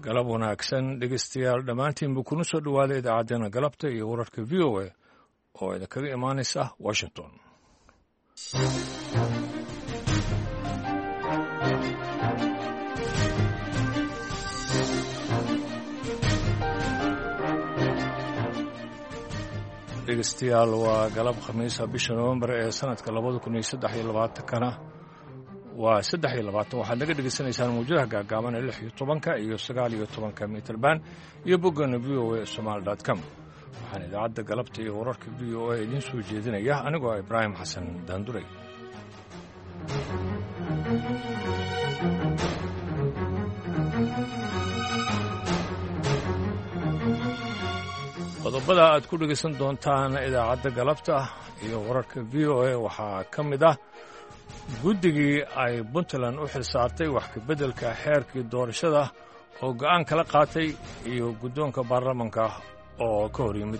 galab wanaagsan dhegeystayaal dhammaantiinba kuna soo dhowaada idaacaddeenna galabta iyo wararka v o a oo idinkaga imaanaysa washington dhegeystayaal waa galab khamiisa bisha nowembar ee sanadka 2023kana waa 23 waxaad naga dhegaysanaysaan mawjadaha gaagaaban ee 16 iyo 19 mitirban iyo boggana v o a somal.com waxaan idaacadda galabta iyo wararka v o a idiin soo jeedinaya anigoo ibraahim xasan daanduray qodobada aad ku dhegaysan doontaan idaacadda galabta iyo wararka v o a waxaa ka mid ah guddigii ay puntland u xilsaartay wax kabeddelka xeerkii doorashada oo go'aan kala qaatay iyo guddoonka baarlamanka oo ka hor yimid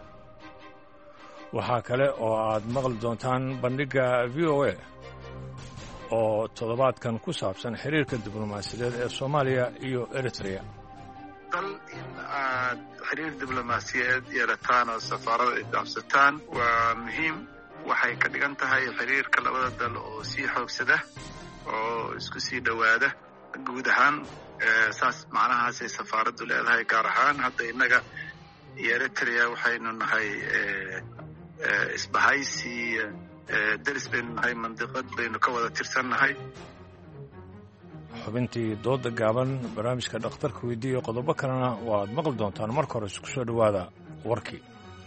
waxaa kale oo aad maqli doontaan bandhigga v o a oo toddobaadkan ku saabsan xiriirka diblomaasiyadeed ee soomaaliya iyo eritrea dal in aad xiriir diblomaasiyadeed yeelataan oo safaarada ay dhaafsataan waa muhiim waxay ka dhigan tahay xiriirka labada dal oo sii xoogsada oo isku sii dhowaada guud ahaan saas macnahaasay safaaraddu leedahay gaar ahaan hadda innaga iyo eritrea waxaynu nahay isbahaysi deris baynu nahay mandiqad baynu ka wada tirsannahay xubintii dooda gaaban barnaamijka dhakhtarka weydiiya qodobo kalena waaad maqli doontaan marka hore isku soo dhowaada warkii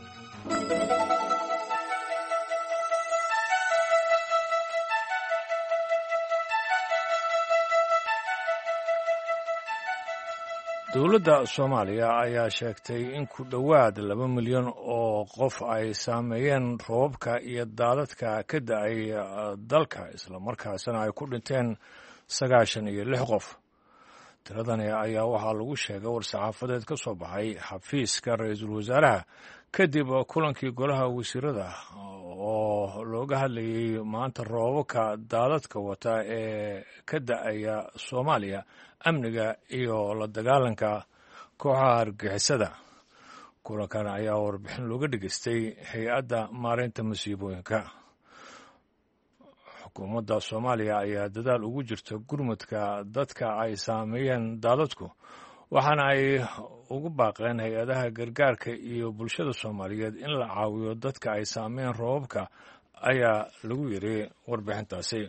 dowladda soomaaliya ayaa sheegtay in ku dhowaad 2 milyan oo qof ay saameeyeen roobabka iyo daadadka ka da'ay dalka islamarkaasina ay ku dhinteen 96 qof tiradani ayaa waxaa lagu sheegay war-saxaafadeed ka soo baxay xafiiska ra-iisul wasaaraha kadib kulankii golaha wasiirada oo looga hadlayay maanta roobabka daadadka wata ee ka da'aya soomaaliya amniga iyo la dagaalanka kooxaha argixisada kulankan ayaa warbixin looga dhegaystay hay-adda maareynta masiibooyinka xukuumadda soomaaliya ayaa dadaal ugu jirta gurmudka dadka ay saameeyeen daadadku waxaana ay ugu baaqeen hay-adaha gargaarka iyo bulshada soomaaliyeed in la caawiyo dadka ay saameeyeen roobabka ayaa lagu yidhi warbixintaasi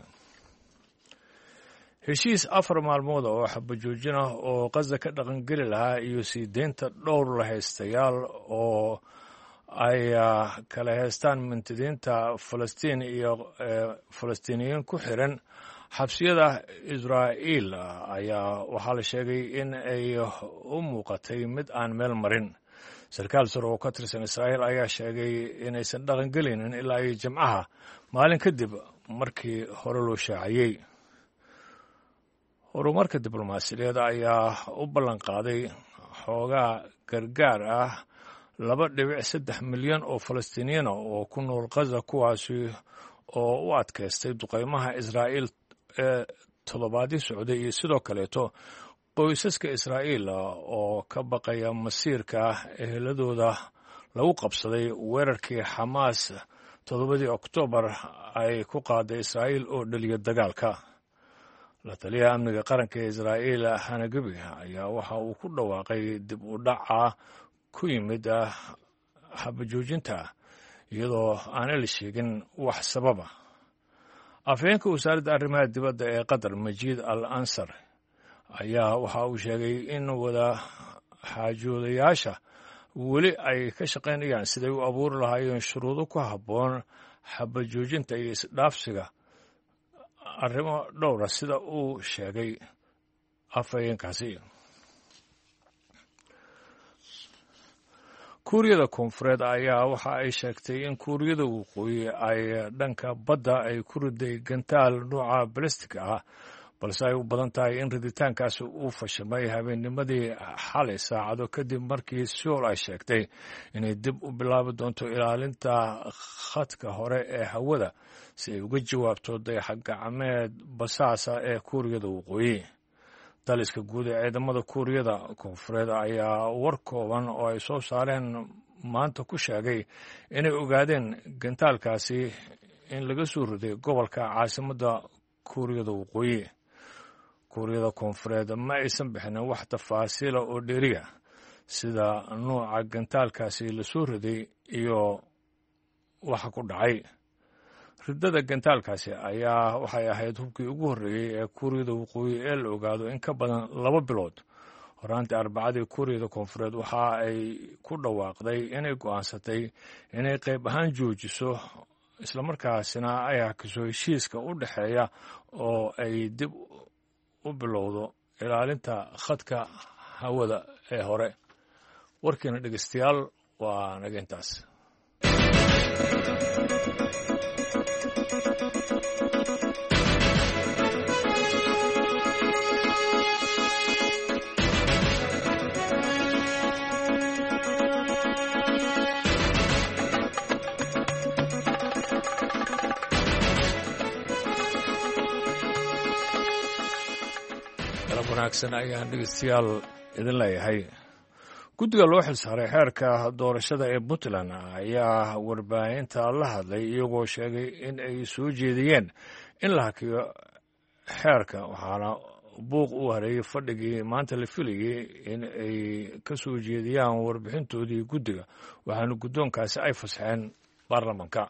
heshiis 4 maalmood oo xabajoojin ah oo qaza ka dhaqangeli lahaa iyo sii deynta dhowr lahaystayaal oo ay kala haystaan mintidiinta falastiin iyo falastiiniyiin ku xiran xabsiyada israa'iil ayaa waxaa la sheegay in ay u muuqatay mid aan meel marin sarkaal sare oo ka tirsan israa'iil ayaa sheegay inaysan dhaqangelaynin ilaa ay jimcaha maalin kadib markii hore loo shaaciyey horumarka diblomaasiyadeed ayaa u ballanqaaday xoogaa gargaar ah 2.3 milyan oo falastiiniyiina oo ku nool qaza kuwaasi oo u adkaystay duqaymaha israa'iil ee toddobaadii socday iyo sidoo kaleeto qoysaska israa'iil oo ka baqaya masiirka eheladooda lagu qabsaday weerarkii xamaas 7 oktoobar ay ku qaaday israa'iil oo dhaliya dagaalka la taliyaha amniga qaranka ee israa'iil hanagabi ayaa waxa uu ku dhawaaqay dib u dhaca ku yimid xabajoojinta iyadoo aana la sheegin wax sababa afhayeenka wasaaradda arrimaha dibadda ee qatar majiid al ansar ayaa waxa uu sheegay in wada xaajoodayaasha weli ay ka shaqaynayaan siday u abuuri lahaayeen shuruudo ku habboon xabajoojinta iyo isdhaafsiga arrimo dhowra sida uu sheegay afhayeenkaasi kuuriyada koonfureed ayaa waxa ay sheegtay in kuuriyada waqooyi ay dhanka badda ay ku riday gantaal nuuca balistig ah balse ay u badan tahay in riditaankaasi uu fashilmay habeennimadii xalay saacado kadib markii Seoul ay sheegtay inay dib u bilaabi doonto ilaalinta khadka hore ee hawada si ay uga jawaabto dayax-gacmeed basaasa ee kuuriyada waqooyi daliska guud ee ciidamada kuuriyada koonfureed ayaa war kooban oo ay soo saareen maanta ku sheegay inay ogaadeen gantaalkaasi in laga soo riday gobolka caasimadda kuuriyada waqooyi. kuuriyada koonfureed ma aysan bixinin wax tafaasiila oo dheeriya sida nuuca gantaalkaasi la soo riday iyo waxa ku dhacay. ridada gantaalkaasi ayaa waxay ahayd hubkii ugu horreeyey ee kuuriyada waqooyi ee la ogaado in ka badan 2 bilood. horaantii arbacadii kuuriyada koonfureed waxa ay ku dhawaaqday inay go'aansatay inay qayb ahaan joojiso islamarkaasina ay hakiso heshiiska u dhexeeya oo ay dib u bilowdo ilaalinta khadka hawada ee hore. warkiina dhegeystayaal waa naga intaas. wanaagsan ayaan dhegeystayaal idin leeyahay. guddiga loo xilsaaray xeerka doorashada ee Puntland ayaa warbaahinta la hadlay iyagoo sheegay in ay soo jeediyeen in la hakiyo xeerka, waxaana buuq u hareeyay fadhigii maanta la filayay in ay ka soo jeediyaan warbixintoodii guddiga, waxaana guddoonkaasi ay fasaxeen baarlamanka.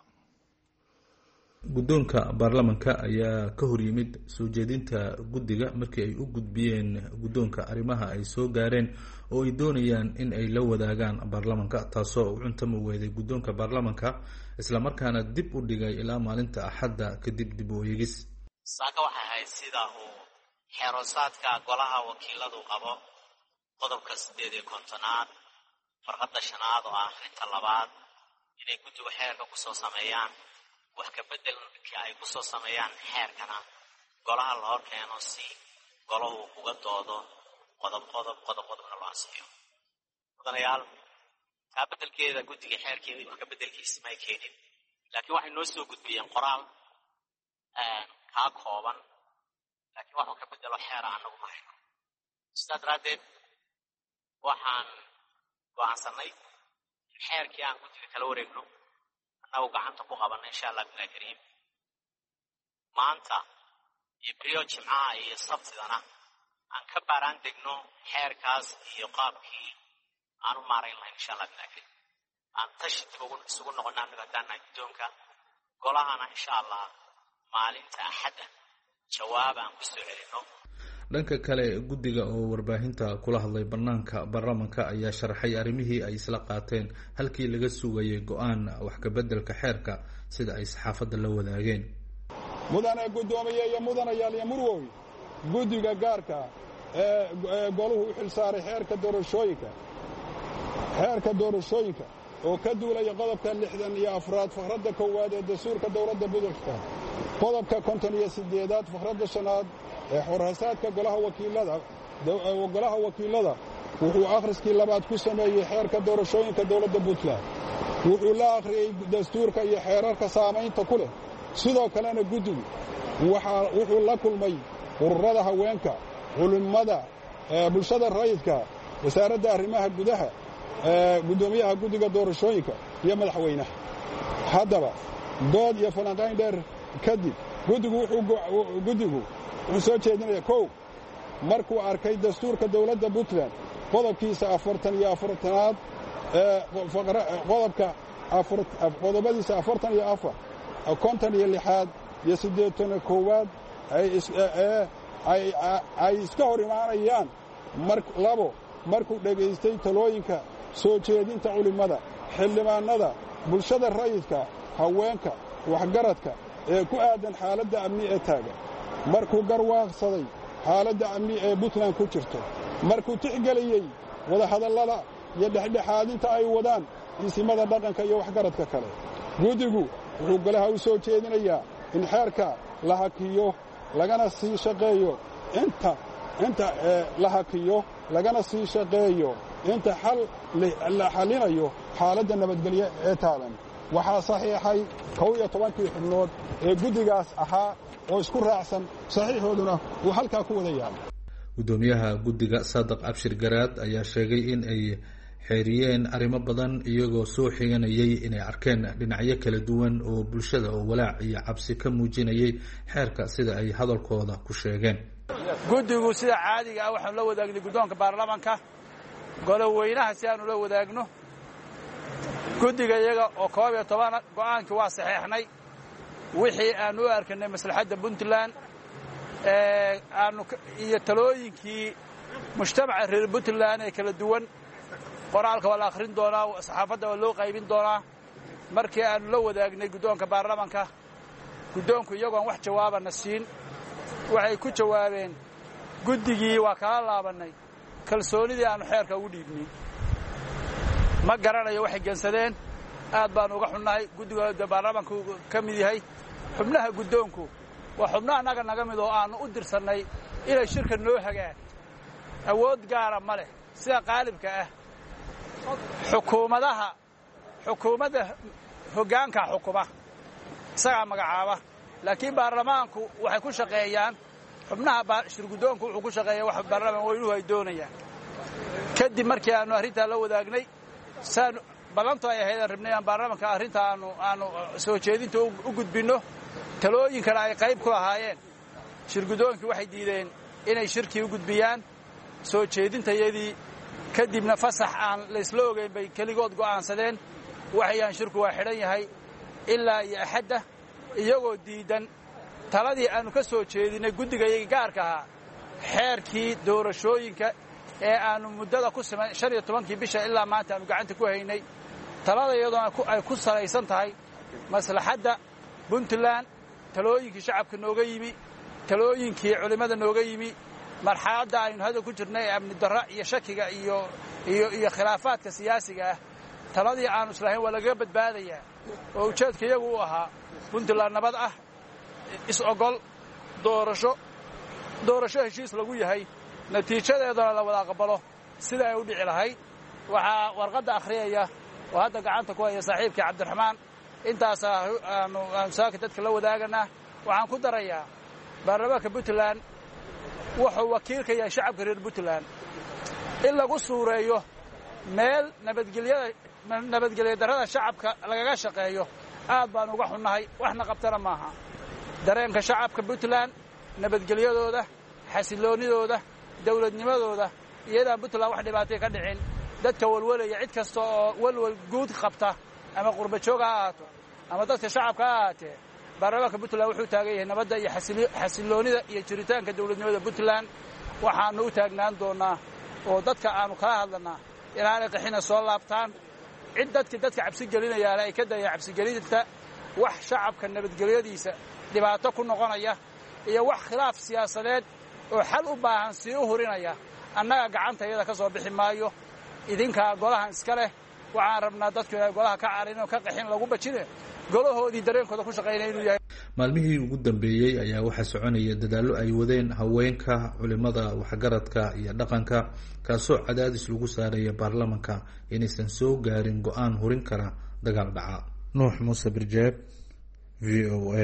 guddoonka baarlamanka ayaa ka hor yimid soo jeedinta guddiga markii ay u gudbiyeen guddoonka arrimaha ay soo gaareen oo ay doonayaan in ay la wadaagaan baarlamanka, taasoo u cuntami weyday guddoonka baarlamanka isla markaana dib u dhigay ilaa maalinta Axadda kadib dib u eegis. saaka waxay ahayd sida uu xeerosaadka golaha wakiiladu qabo qodobka 58aad farqada 5aad oo ah inta labaad inay guddiga xeerka ku soo sameeyaan wax ka bedelkii ay ku soo sameeyaan xeerkana golaha la hor keeno si golahu uga doodo qodobna loo ansixiyo. mudanayaal kaa bedelkeeda guddiga xeerkeedii wax ka bedelkiisa may keenin, laakiin waxay noo soo gudbiyeen qoraal kaa kooban, laakiin waxuu ka bedelo xeera anagu ma hayno. sidaa daraaddeed waxaan go'aansanay in xeerkii aan guddiga kala wareegno annagu gacanta ku qabanna insha allah bilahi kariim. maanta iyo beriyo jimcaha iyo sabtidana aan ka baaraan degno xeerkaas iyo qaabkii aan u maarayn lahayn insha allah bilahi kariim. aan tashi isugu noqonna annaga haddaannahay guddoonka golahana insha allah maalinta Axadda jawaab aan ku soo celinno. dhanka kale guddiga oo warbaahinta kula hadlay banaanka baarlamanka ayaa sharaxay arrimihii ay isla qaateen halkii laga sugayay go'aan wax ka bedelka xeerka sida ay saxaafadda la wadaageen. mudane guddoomiye iyo mudanayaal iyo murwoy, guddiga gaarka ee goluhu u xilsaaray xeerka doorashooyinka oo ka duulaya qodobka 64 faqradda 1 ee dastuurka dowladda Puntland, qodobka 58 faqradda 5 ee xoraasaadka golaha wakiilada wuxuu akhriskii labaad ku sameeyey xeerka doorashooyinka dowladda Puntland. wuxuu la akhriyey dastuurka iyo xeerarka saamaynta ku leh. sidoo kalena guddigu wuxuu la kulmay ururada haweenka, culimmada, bulshada rayidka, wasaaradda arrimaha gudaha, guddoomiyaha guddiga doorashooyinka iyo madaxweynaha. haddaba dood iyo falanqayn dheer kadib guddigu wuxuu soo jeedinaya 1 markuu arkay dastuurka dowladda Puntland qodobkiisa 44aad qodobadiisa 44 56 iyo 81 ay iska hor imaanayaan. 2 markuu dhegaystay talooyinka soo jeedinta culimmada, xildhibaanada, bulshada rayidka, haweenka, waxgaradka ee ku aadan xaaladda amni ee taagan. markuu garwaaqsaday xaaladda amni ee Puntland ku jirto. markuu tixgeliyey wadahadallada iyo dhexdhexaadinta ay wadaan isimada dhaqanka iyo waxgaradka kale. guddigu wuxuu golaha u soo jeedinayaa in xeerka la hakiyo lagana sii shaqeeyo inta xal la xalinayo xaaladda nabadgelyo ee taagan. waxaa saxiixay 12 xubnood ee guddigaas ahaa oo isku raacsan, saxiixooduna uu halkaa ku wada yaalo. gudoomiyaha guddiga Saadaq Abshir Garaad ayaa sheegay in ay xeeriyeen arrimo badan iyagoo soo xiganayay inay arkeen dhinacyo kala duwan oo bulshada oo walaac iyo cabsi ka muujinayay xeerka sida ay hadalkooda ku sheegeen. guddigu sida caadiga ah waxaan la wadaagnay guddoonka baarlamaanka goloweynaha si aanu la wadaagno guddiga iyaga oo 12 go'aankii waa saxeexnay wixii aan u arkanay maslaxadda Puntland aanu iyo talooyinkii mujtamaca reer Puntland ee kala duwan qoraalka waa la akhrin doonaa saxaafadda waa loo qaybin doonaa markii aanu la wadaagnay guddoonka baarlamaanka guddoonku iyagoon wax jawaabana siin waxay ku jawaabeen guddigii waa kala laabanay kalsoonidii aanu xeerka ugu dhiibnay ma garanayo waxay geensadeen aad baan uga xunnahay guddiga baarlamaanku ka mid yahay xubnaha guddoonku waa xubnaha naga mid oo aanu u dirsannay inay shirka noo hagaan awood gaara ma leh sida qaalibka ah xukuumadda hoggaanka xukuma isagaa magacaaba laakiin baarlamaanku waxay ku shaqeeyaan xubnaha shirguddoonku wuxuu ku shaqeeyaa wax baarlamaan weynuhu ay doonayaan kadib markii aanu arrintaa la wadaagnay saan ballantu ay ahayd aan rabnay aan baarlamaanka arrinta aanu soo jeedinta u gudbinno talooyinkana ay qayb ku lahaayeen shirguddoonkii waxay diideen inay shirkii u gudbiyaan soo jeedintayadii kadibna fasax aan laysla ogeyn bay keligood go'aansadeen waxayaan shirku waa xidhan yahay ilaa iyo axadda iyagoo diidan taladii aanu ka soo jeedinay guddigayaga gaarka ahaa xeerkii doorashooyinka ee aanu muddada ku siman 15 bisha ilaa maanta aanu gacanta ku haynay talada iyadoo ay ku salaysan tahay maslaxadda Puntland talooyinkii shacabka nooga yimi talooyinkii culimada nooga yimi marxaladda aynu hadda ku jirnay amni darra iyo shakiga iyo khilaafaadka siyaasiga ah taladii aanu islaahayn waa laga badbaadayaa oo ujeedka iyagu u ahaa Puntland nabad ah is-ogol doorasho heshiis lagu yahay natiijadeedana la wada aqbalo sida ay u dhici lahayd waxaa warqadda akhriyaya oo hadda gacanta ku haya saaxiibkii Cabdiraxmaan intaas aanu saaka dadka la wadaaganaa waxaan ku darayaa baarlamaanka Puntland wuxuu wakiil ka yahay shacabka reer Puntland in lagu suureeyo meel nabadgelyo darrada shacabka lagaga shaqeeyo aad baan uga xunnahay waxna qabtana maaha dareenka shacabka Puntland nabadgelyadooda xasiloonidooda dawladnimadooda iyadaan Puntland wax dhibaatay ka dhicin dadka walwalaya cid kasta oo walwal guud qabta ama qurba joog ha ahaato ama dadka shacabka ha ahaatee baarlamaanka Puntland wuxuu taagan yahay nabadda iyo xasiloonida iyo jiritaanka dawladnimada Puntland waxaanu u taagnaan doonaa oo dadka aanu kala hadlanaa inaanay qaxina soo laabtaan cid dadka cabsi gelinayaan ay ka dayaan cabsi gelinta wax shacabka nabadgelyadiisa dhibaato ku noqonaya iyo wax khilaaf siyaasadeed oo xal u baahan si u hurinaya annaga gacanta iyada ka soo bixi maayo idinka golahan iska leh waxaan rabnaa dadku inay golaha ka carin oo ka qaxin lagu bajine golahoodii dareenkooda ku shaqeynaya inuu yahay. maalmihii ugu dambeeyey ayaa waxaa soconaya dadaallo ay wadeen haweenka culimada waxgaradka iyo dhaqanka kaasoo cadaadis lagu saaraya baarlamaanka inaysan soo gaarin go'aan hurin kara dagaal dhaca. Nuux Muuse Birjeeb, VOA.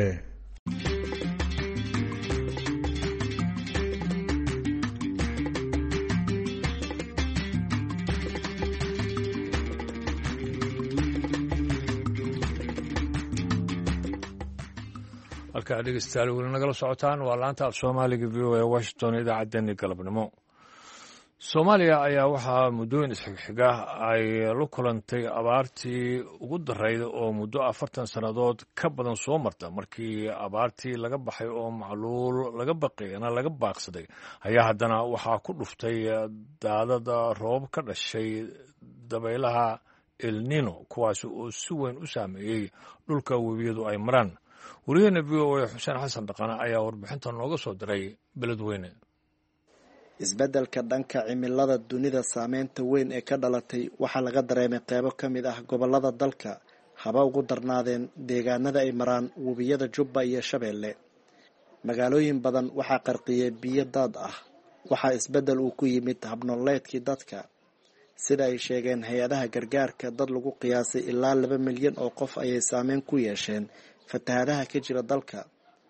halkaa dhegeystayaal weli nagala socotaan waa laanta af soomaaliga VOA Washington idaacaddeenii galabnimo. Soomaaliya ayaa waxaa muddooyin isxigxiga ay la kulantay abaartii ugu darayd oo muddo 40 sannadood ka badan soo marta markii abaartii laga baxay oo macluul laga baqayna laga baaqsaday ayaa haddana waxaa ku dhuftay daadada roob ka dhashay dabaylaha El Nino kuwaas oo si weyn u saameeyey dhulka webiyadu ay maraan. wariyaheenna VOA Xuseen Xasan Dhaqane ayaa warbixinta nooga soo diray beledweyne. isbeddelka dhanka cimilada dunida saameynta weyn ee ka dhalatay waxaa laga dareemay qaybo ka mid ah gobollada dalka haba ugu darnaadeen deegaanada ay maraan webiyada Jubba iyo Shabeelle. magaalooyin badan waxaa qarqiyay biyo daad ah waxaa isbeddel uu ku yimid habnololeedkii dadka sida ay sheegeen hay-adaha gargaarka dad lagu qiyaasay ilaa 2 milyan oo qof ayay saameyn ku yeesheen fatahaadaha ka jira dalka.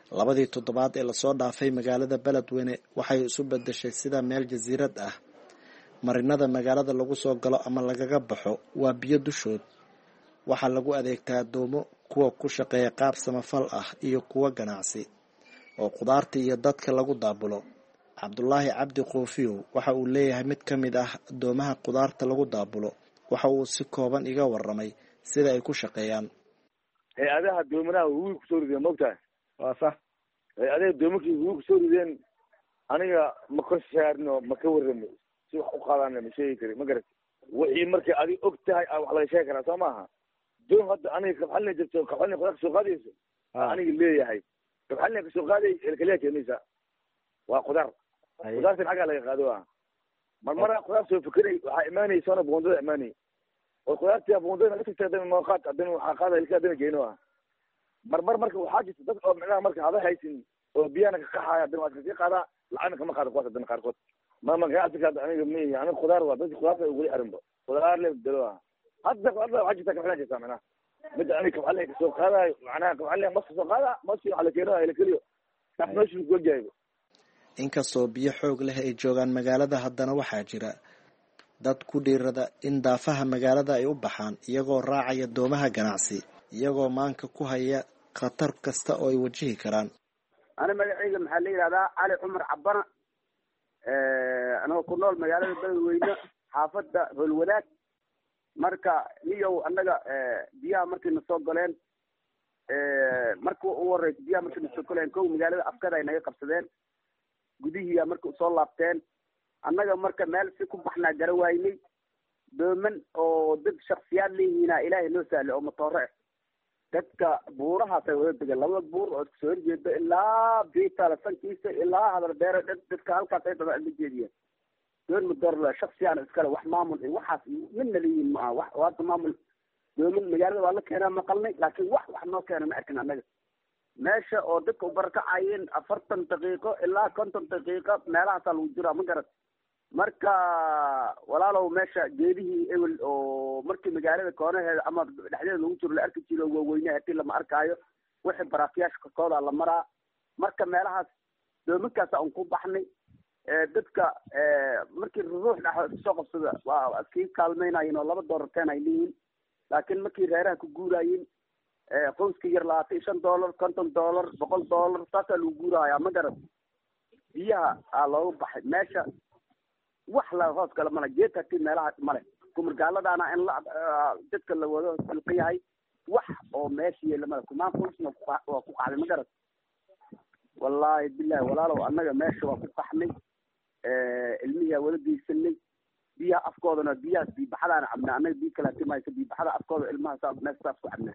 labadii toddobaad ee lasoo dhaafay magaalada beledweyne waxay isu bedeshay sida meel jasiirad ah. marinada magaalada lagu soo galo ama lagaga baxo waa biyo dushood. waxaa lagu adeegtaa doomo, kuwa ku shaqeeya qaab samafal ah iyo kuwa ganacsi oo khudaarta iyo dadka lagu daabulo. cabdulaahi cabdi qoofiyow waxa uu leeyahay mid ka mid ah doomaha khudaarta lagu daabulo. waxa uu si kooban iga waramay sida ay ku shaqeeyaan. hay-adaha doomanaha hubi kusoo rideen mogtahay. waa sax. hay-adaha doomankii hubi kusoo rideen aniga ma ka saarno ma ka warrami si wax u qaadana ma sheegi kari ma garat wixii markay adig og tahay wax laga sheegi karaa soo maaha. doon hadda aniga kabxalina jirto kabxalina khudaar kasoo qaadayso aniga leeyahay kabxalina kasoo qaaday kaliya keenaysa waa khudaar khudaartan xaggaa laga qaado marmara khudaar soo fikiray waxaa imaanaysoona buundada imaanay oo khudaartii buundada naga tagtay hadana maqaad hadana waxaa qaada ilka hadana geeno marmar marka waxaa jirta dad oo micnaha marka hada haysin oo biyana ka qaxaya hadana waa kasii qaadaa lacagna kama qaado kuwaas hadana qaarkood ma ganacsiga aniga miyi aniga khudaar waa dadki khudaarta ugu xiranba khudaar le dalo hadda waxaa jirta kabxalina jirta micnaha mid aniga kabxalina kasoo qaadayo macnaha kabxalina mas kasoo qaada maski waxaa la keeno la keliyo meeshu gojaayba. inkastoo biyo xoog leh ay joogaan magaalada haddana waxaa jira dad ku dhiirada in daafaha magaalada ay u baxaan iyagoo raacaya doomaha ganacsi iyagoo maanka ku haya khatar kasta oo ay wajihi karaan. ana magacayga maxaa la yidhahdaa cali cumar cabana anagoo ku nool magaalada beledweyne xaafadda howlwadaag. marka niyow annaga biyaha markay na soo galeen marka u horeysa biyaha markay na soo galeen kow magaalada afkada ay naga qabsadeen gudihiiya marka usoo laabteen annaga marka meel si ku baxnaa gara waynay dooman oo dad shaksiyaad leeyihiina ilaahay noo sahle oo matoore dadka buurahaasay wada degeen labada buur oo soo horjeeda ilaa biitala sankiisa ilaa hadal beere dadka halkaas ay daba la jeediyeen doon matoore shaksiyaan iskale wax maamul waxaas midna leeyihiin ma aha wax maamul dooman magaalada waa la keenaa maqalnay laakiin wax noo keena ma arkin annaga meesha oo dadka u barakacayeen 40 daqiiqo ilaa 50 daqiiqo meelahaasaa lagu jiraa ma garat marka walaalow meesha geedihii ewel oo markii magaalada koonaheeda ama dhexdeeda lagu jiro la arki jiro waaweyne hadii lama arkaayo wixii baraafiyaasha kakooda la maraa marka meelahaas doominkaasa un ku baxnay dadka markii ruux dhaxo soo qabsada waa iskii kaalmeynayeen oo $2 ay leeyihiin laakiin markii reeraha ku guuraayeen qoyska yar $25 $50 $100 saasaa lagu guurahayaa ma garan biyaha aa loogu baxay meesha wax la hoos kale male geed hatii meelaha male kumargaaladaana in dadka la wado silqa yahay wax oo meesha yeela male kumaan qoysna waa ku qacday ma garan wallaahi bilahi walaalow annaga meesha waa ku qaxnay ilmihiyaa wada geysanay biyaha afkoodana biyahaas biibaxadaana cabnaa annaga biyo kala timaysa biibaxada afkooda ilmaha meesha saas ku cabnaa.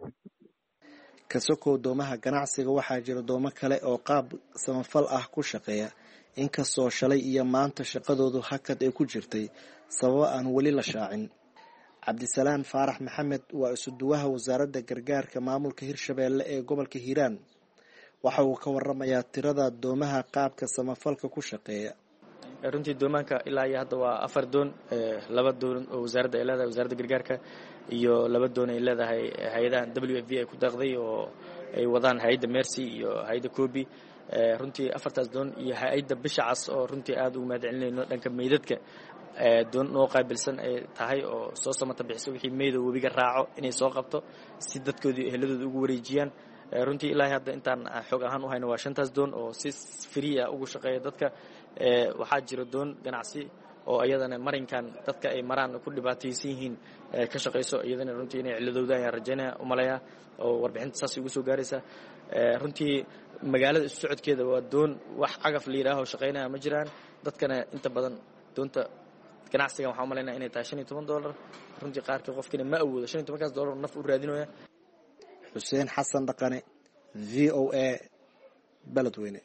ka sokow doomaha ganacsiga waxaa jira doomo kale oo qaab samafal ah ku shaqeeya inkastoo shalay iyo maanta shaqadoodu hakad ay ku jirtay sababo aan weli la shaacin. cabdisalaan faarax maxamed waa isuduwaha wasaaradda gargaarka maamulka hirshabeelle ee gobolka hiiraan. waxa uu ka waramayaa tirada doomaha qaabka samafalka ku shaqeeya. runtii doomaanka ilaa iyo hadda waa 4 doon 2 doon oo wasaaradda ay leedahay wasaaradda gargaarka iyo 2 doon ay leedahay hay'adaha WFP ay ku daaqday oo ay wadaan hay'adda Mercy iyo hay'adda Kobi. runtii 4taas doon iyo hay'adda Bisha Cas oo runtii aad ugu mahadcelinayno dhanka meydadka doon noo qaabilsan ay tahay oo soo samata bixiso wixii meedo webiga raaco inay soo qabto si dadkoodii eheladooda ugu wareejiyaan. runtii ilaa hadda intaan xog ahaan u hayno waa 5taas doon oo si free ah ugu shaqeeya dadka. waxaa jira doon ganacsi oo ayadana marinkan dadka ay maraan ku dhibaataysan yihiin ka shaqeyso iyadana runtii inay ciladooda ayaan rajaynaya u maleeyaa oo warbixinta saas ugu soo gaaraysa. runtii magaalada isu socodkeeda waa doon wax cagaf la yidhaaho shaqeynaya ma jiraan dadkana inta badan doonta ganacsigan waxaan u malaynaya inay tahay $15 runtii qaarkii qofkina ma awoodo $15 naf u raadinaya. xuseen xasan dhaqane VOA beledweyne.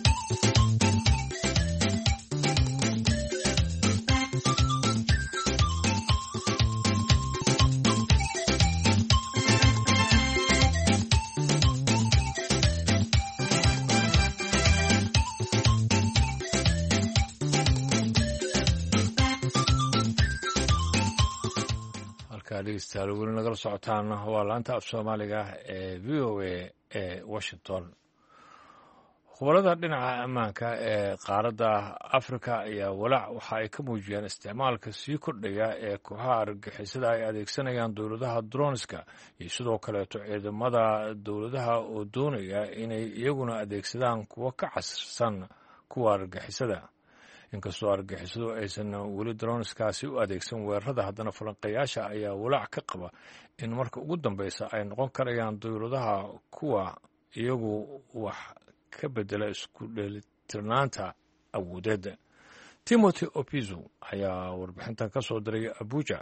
dhegeystayaal weli nagala socotaan waa laanta af soomaaliga ee VOA ee Washington. khubarada dhinaca ammaanka ee qaaradda afrika ayaa walaac waxa ay ka muujiyeen isticmaalka sii kordhaya ee kooxaha argagixisada ay adeegsanayaan dowladaha dronska iyo sidoo kaleeto ciidamada dowladaha oo doonaya inay iyaguna adeegsadaan kuwo ka casirsan kuwa argagixisada inkastoo argagixisadu aysan weli dronskaasi u adeegsan weerarada haddana falanqeeyaasha ayaa walaac ka qaba in marka ugu dambeysa ay noqon karayaan dowladaha kuwa iyagu wax ka bedela isku dheelitirnaanta awoodeed. Timothy Opizo ayaa warbixintan ka soo diray Abuja.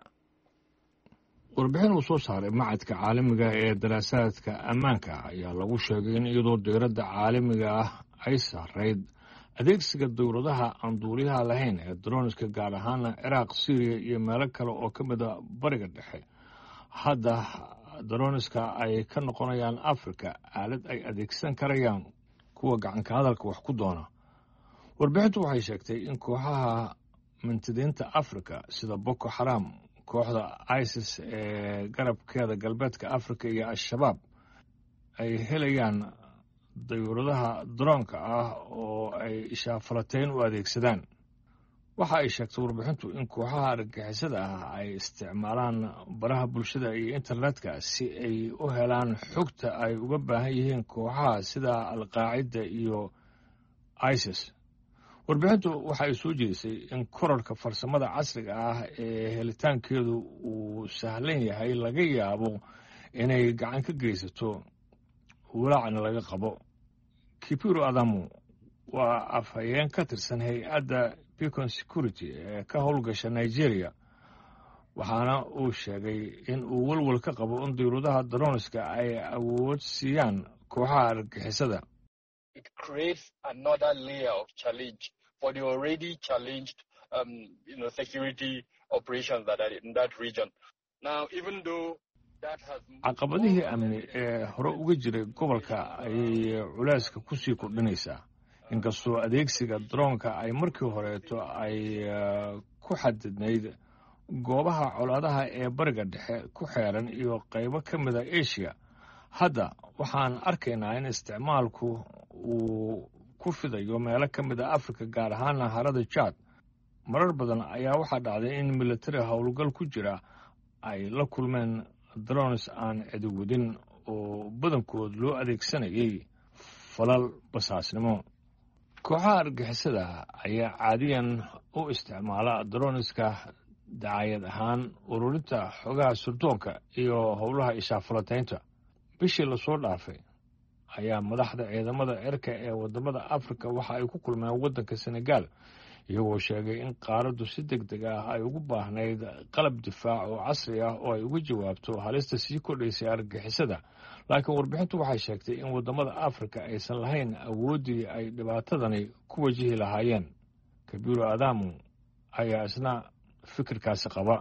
warbixin uu soo saaray macadka caalamiga ee daraasaadka ammaanka ayaa lagu sheegay in iyadoo dowladda caalamiga ah ay saarayd adeegsiga dowladaha aan duuliyaha lahayn ee dronska gaar ahaana Ciraaq, Syria iyo meelo kale oo ka mid ah bariga dhexe, hadda dronska ay ka noqonayaan Afrika aalad ay adeegsan karayaan kuwa gacanka hadalka wax ku doona. warbixintu waxay sheegtay in kooxaha mintidiinta Afrika sida Boko Haram, kooxda ISIS ee garabkeeda galbeedka Afrika iyo Al-Shabaab ay helayaan dowladaha dronka ah oo ay ishaafalateen u adeegsadaan. waxa ay sheegtay warbixintu in kooxaha argagixisada ah ay isticmaalaan baraha bulshada iyo internetka si ay u helaan xogta ay uga baahan yihiin kooxaha sida Al-Qaacida iyo ISIS. warbixintu waxa ay soo jeedisay in korarka farsamada casriga ah ee helitaankeedu uu sahlan yahay laga yaabo inay gacan ka geysato walaacna laga qabo. Kipiro Adamu waa afhayeen ka tirsan hay-adda Beacon Security ee ka howlgasha Nigeria, waxaana uu sheegay in uu walwal ka qabo in dowladaha dronska ay awood siiyaan kooxaha argagixisada. It creates another layer of challenge for the already challenged security operations that are in that region. Now, even though caqabadihii amni ee hore uga jiray gobolka ayay culeyska ku sii kordhinaysaa, inkastoo adeegsiga dronka ay markii horeeto ay ku xadidnayd goobaha colaadaha ee bariga dhexe ku xeeran iyo qaybo ka mid a Asia. hadda waxaan arkaynaa in isticmaalku uu ku fidayo meelo ka mid a Afrika, gaar ahaan harada Chad. marar badan ayaa waxaa dhacday in military howlgal ku jira ay la kulmeen drones aan cidiwadin oo badankood loo adeegsanayay falal basaasnimo. kooxaha argagixisada ayaa caadiyan u isticmaala droneska dacayad ahaan, ururinta xogaha surdoonka iyo howlaha ishaafalateynta. bishii lasoo dhaafay ayaa madaxda ciidamada cirka ee wadamada Afrika waxa ay ku kulmeen waddanka Senegal, iyagoo sheegay in qaaraddu si degdeg ah ay ugu baahnayd qalab difaac oo casri ah oo ay uga jawaabto halista sii kordhaysay argagixisada. laakiin warbixintu waxay sheegtay in wadamada Afrika aysan lahayn awooddii ay dhibaatadani ku wajihi lahaayeen. Kipiro Adamu ayaa isna fikirkaasi qaba.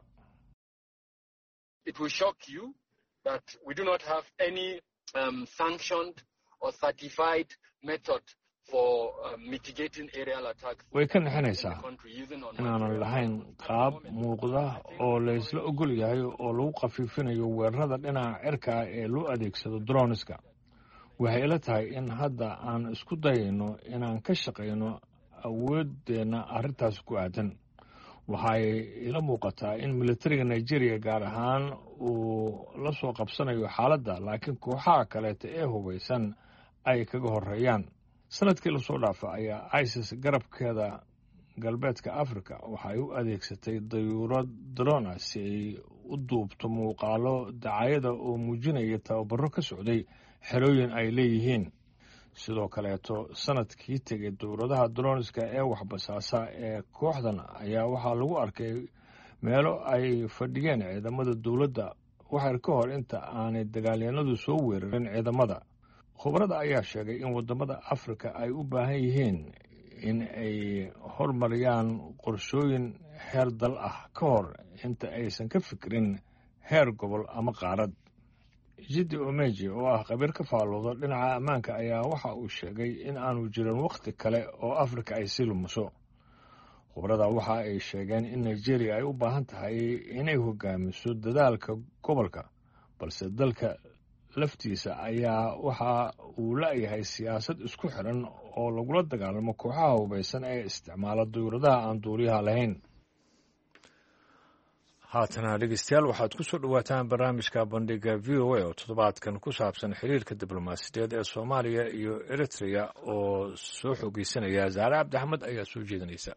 It will shock you that we do not have any sanctioned or certified method for mitigating aerial attacks. way ka naxinaysaa inaanan lahayn qaab muuqda oo laysla ogol yahay oo lagu khafiifinayo weerarada dhinaca cirka ee loo adeegsado droneska. waxay ila tahay in hadda aan isku dayayno inaan ka shaqayno awooddeenna arrintaas ku aadan. waxay ila muuqataa in militariga Nigeria gaar ahaan uu la soo qabsanayo xaaladda, laakiin kooxaha kaleeta ee hubaysan ay kaga horeeyaan. sanadkii lasoo dhaafa ayaa ISIS garabkeeda galbeedka Afrika waxay u adeegsatay dayuurad drone si ay u duubto muuqaalo dacayada oo muujinaya tababaro ka socday xerooyin ay leeyihiin. sidoo kaleeto sanadkii tegay dowladaha droneska ee waxbasaasa ee kooxdan ayaa waxaa lagu arkay meelo ay fadhiyeen ciidamada dowladda waxyar ka hor inta aanay dagaalyanadu soo weerarin ciidamada. khubarada ayaa sheegay in wadamada Afrika ay u baahan yihiin in ay hormariyaan qorshooyin heer dal ah ka hor inta aysan ka fikirin heer gobol ama qaarad. Jide Omeji oo ah khabiir ka faalooda dhinaca ammaanka ayaa waxa uu sheegay in aanu jirin waqti kale oo Afrika ay si lumiso. khubarada waxa ay sheegeen in Nigeria ay u baahan tahay inay hogaamiso dadaalka gobolka, balse dalka laftiisa ayaa waxa uu la'yahay siyaasad isku xiran oo lagula dagaalamo kooxaha hubaysan ee isticmaala dawladaha aan duuliyaha lahayn. haatana dhegeystayaal waxaad ku soo dhowaataan barnaamijka bandhiga v o a oo toddobaadkan ku saabsan xiriirka diblomaasiyadeed ee soomaaliya iyo eritrea oo soo xoogeysanaya. zaare cabdi axmed ayaa soo jeedinaysa.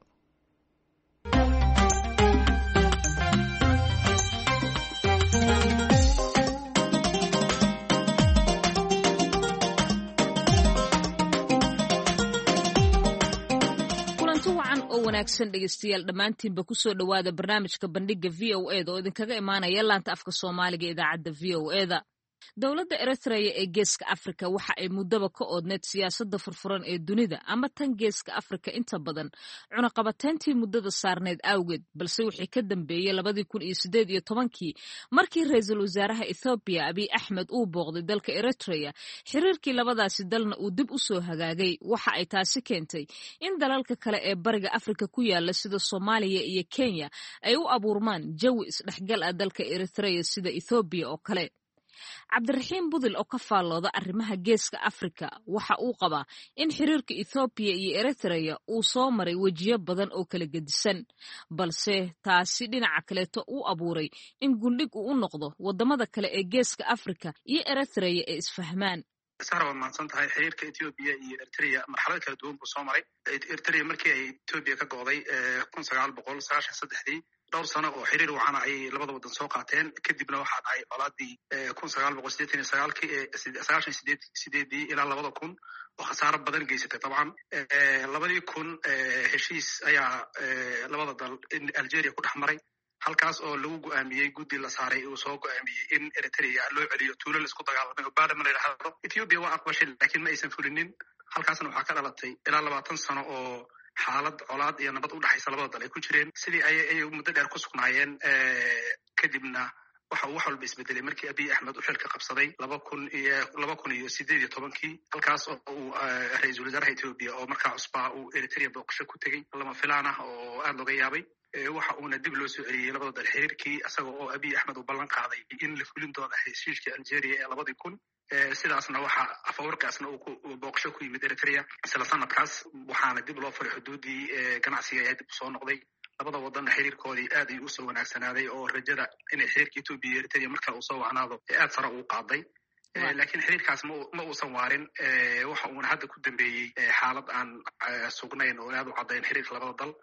wanaagsan dhegeystayaal dhammaantiinba ku soo dhowaada barnaamijka bandhiga v o eda oo idinkaga imaanaya laanta afka soomaaliga idaacadda v o eda. dowladda eritrea ee geeska afrika waxa ay muddaba ka oodneed siyaasadda furfuran ee dunida ama tan geeska afrika inta badan cunaqabateyntii muddada saarneed awgeed, balse wixii ka dambeeyey 2018 markii ra-iisul wasaaraha ethoobiya abiy axmed uu booqday dalka eritrea, xiriirkii labadaasi dalna uu dib u soo hagaagay. waxa ay taasi keentay in dalalka kale ee bariga afrika ku yaala sida soomaaliya iyo kenya ay u abuurmaan jawi isdhexgal ah dalka eritrea sida ethoobiya oo kale. cabdiraxiim budil oo ka faallooda arrimaha geeska afrika waxa uu qabaa in xiriirka ethoobiya iyo eritrea uu soo maray wejiyo badan oo kala gedisan, balse taasi dhinaca kaleeto uu abuuray in gundhig uu u noqdo wadamada kale ee geeska afrika iyo eritrea ay isfahmaan. sara waa mahadsan tahay. xiriirka Ethiopia iyo Eritrea marxalad kala duwan buu soo maray. Eritrea markii ay Ethiopia ka go'day 1993 dhowr sano oo xiriir wacan ay labada wadan soo qaateen, kadibna waxaa dhacay colaadii 1989 ilaa 2000 oo khasaaro badan geysatay. dabcan 2000 heshiis ayaa labada dal Algeria ku dhex maray, halkaas oo lagu go'aamiyey guddi la saaray uu soo go'aamiyey in Eritrea loo celiyo tuulo la isku dagaalamay oo baadhama la yidhaahdo. Ethiopia waa aqbashay laakiin ma aysan fulinin. halkaasna waxaa ka dhalatay ilaa 20 sano oo xaalad colaad iyo nabad u dhaxaysa labada dal ay ku jireen, sidii ay muddo dheer ku sugnaayeen. kadibna waxa uu wax walba isbedelay markii abiy axmed uu xilka qabsaday 2018 halkaas oo uu ra-iisul wasaaraha Ethiopia oo markaa cusbaa uu Eritrea booqasho ku tegey lama filaan ah oo aad looga yaabay. waxa uuna dib loo soo celiyey labada dal xiriirkii, isaga oo abiy axmed uu ballan qaaday in la fulin doono heshiiskii Algeria ee 2000. sidaasna waxa afawarkaasna uu booqasho ku yimid Eritrea isla sanadkaas, waxaana dib loo furay xuduudii ganacsiga ee dib u soo noqday. labada wadanna xiriirkoodii aad ayuu usoo wanaagsanaaday oo rajada inay xiriirka Ethiopia iyo Eritrea markale uu soo wacnaado aad sare uu qaaday. laakiin xiriirkaas ma uusan waarin. waxa uuna hadda ku dambeeyey xaalad aan sugnayn oo aad u caddayn xiriirka labada dal.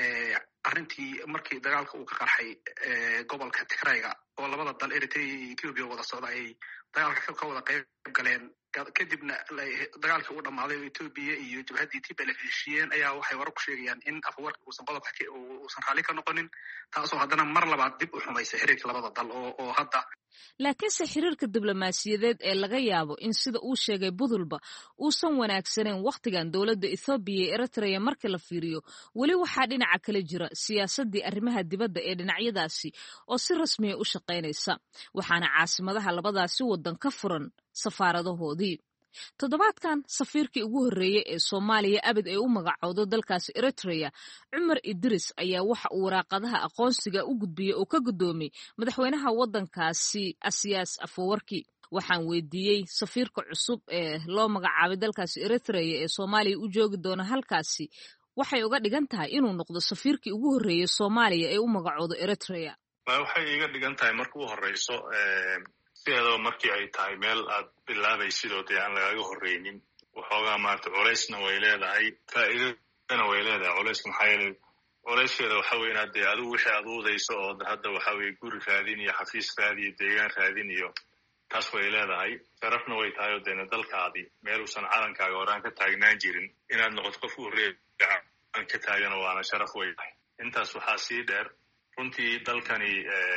arrintii markii dagaalka uu ka qarxay gobolka Tigrayga oo labada dal Eritrea iyo Ethiopia wada socda ay dagaalka ka wada qayb galeen, kadibna dagaalkii uu dhammaaday oo Ethiopia iyo jabhaddii TPLF heshiiyeen, ayaa waxay warar ku sheegayaan in afwarka uusan qodobka uusan raalli ka noqonin, taasoo haddana mar labaad dib u xumaysay xiriirka labada dal oo hadda. laakiinse xiriirka diblomaasiyadeed ee laga yaabo in sida uu sheegay budulba uusan wanaagsaneyn wakhtigan dowladda Ethiopia iyo Eritrea marka la fiiriyo, weli waxaa dhinaca kale jira siyaasadii arrimaha dibadda ee dhinacyadaasi oo si rasmiya u shaqaynaysa, waxaana caasimadaha labadaasi wadan ka furan safaaradahoodii. toddobaadkan safiirkii ugu horreeyey ee Soomaaliya abid ay u magacowdo dalkaasi Eritrea, Cumar Idris, ayaa waxa uu waraaqadaha aqoonsiga u gudbiyey oo ka gudoomiyey madaxweynaha wadankaasi Asiyaas Afwerki. waxaan weydiiyey safiirka cusub ee loo magacaabay dalkaasi Eritrea ee Soomaaliya u joogi doona halkaasi waxay uga dhigan tahay inuu noqdo safiirkii ugu horreeyey Soomaaliya ee u magacowdo Eritrea. waxay iga dhigan tahay markii u horreyso sideedaba markii ay tahay meel aad bilaabaysidoo dee aan lagaga horreynin, waxoogaa maarata culaysna way leedahay, faa'iidana way leedahay. culayska maxaa yeelay culayskeeda waxa weye inaad dee adigu wixii aad uudayso oo hadda waxa weye guri raadin iyo xafiis raadi iyo deegaan raadin iyo taas way leedahay. sharafna way tahay oo deena dalkaadii meel uusan calankaaga horaan ka taagnaan jirin inaad noqoto qof u horreeya calan ka taagana waana sharaf way tahay. intaas waxaa sii dheer, runtii dalkani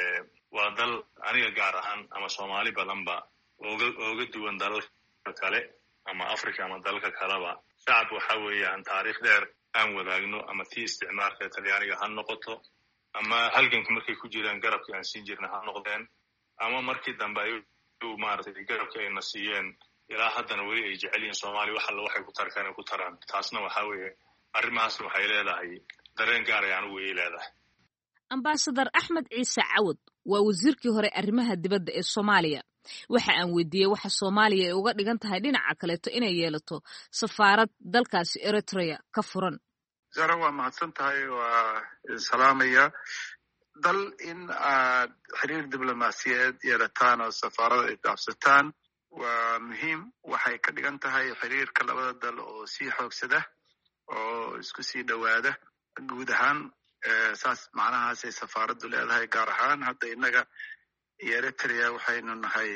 waa dal aniga gaar ahaan ama Soomaali badanba ooga duwan dalalka kale ama Afrika ama dalalka kaleba. shacab waxa weeyaan taariikh dheer aan wadaagno, ama tii isticmaalka Talyaaniga ha noqoto, ama halganka markay ku jiraan garabkii aan siin jirna ha noqdeen, ama markii dambe ay maaragtay garabkii ayna siiyeen ilaa haddana weli ay jecel yihiin Soomaali wax alla waxay ku tarkaan ku taraan. taasna waxa weeye arrimahaasna waxay leedahay dareen gaar ah anigu way leedahay. Ambassador Axmed Ciise Cawad waa wasiirkii hore arrimaha dibadda ee Soomaaliya. waxa aan weydiiyey waxa soomaaliya ay uga dhigan tahay dhinaca kaleeto inay yeelato safaarad dalkaasi eritrea ka furan. zara waa mahadsan tahay, waa salaamaya. dal in aad xiriir diblomaasiyeed yeelataan oo safaarada ay dhaafsataan waa muhiim. waxay ka dhigan tahay xiriirka labada dal oo sii xoogsada oo isku sii dhowaada. guud ahaan saas macnahaasay safaaraddu leedahay. gaar ahaan hadda innaga iyo eritrea waxaynu nahay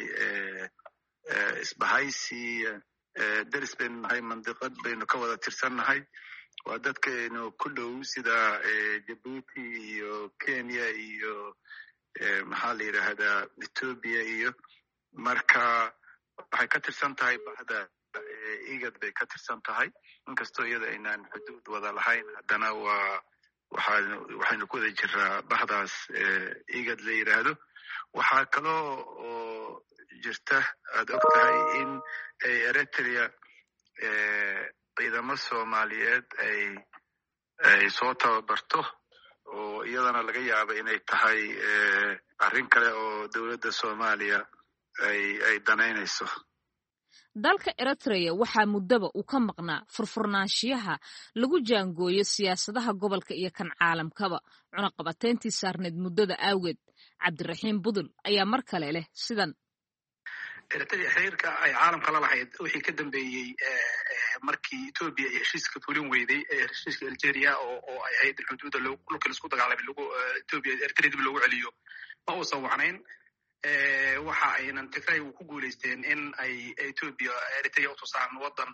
isbahaysi deris baynu nahay, mandiqad baynu ka wada tirsannahay. waa dadkaynu ku dhow sida jabuuti iyo kenya iyo maxaa la yidhaahdaa ethoobia iyo marka waxay ka tirsan tahay bahda igad bay ka tirsan tahay. inkastoo iyada aynaan xuduud wada lahayn, haddana waxaynu ku wada jiraa bahdaas igad la yidhaahdo. waxaa kaloo oo jirta aad og tahay in eritrea ciidamo soomaaliyeed ay soo tababarto oo iyadana laga yaaba inay tahay arrin kale oo dowladda soomaaliya ay danaynayso. dalka eritrea waxaa muddaba uu ka maqnaa furfurnaanshiyaha lagu jaangooyo siyaasadaha gobolka iyo kan caalamkaba. cunaqabateyntii saarneed muddada awgeed. cabdiraxiim budul ayaa mar kale leh sidan. eritrea xiriirka ay caalamka la lahayd wixii ka dambeeyey markii ethoobia iyo heshiiska fulin weyday heshiiska algeria oo ay ahayd xuduudda dhulka laisku dagaalamay ethoobia eritrea dib loogu celiyo ma uusan wacnayn. waxa aynan tigray ku guulaysteen in ay ethoobia eritrea u tusaan waddan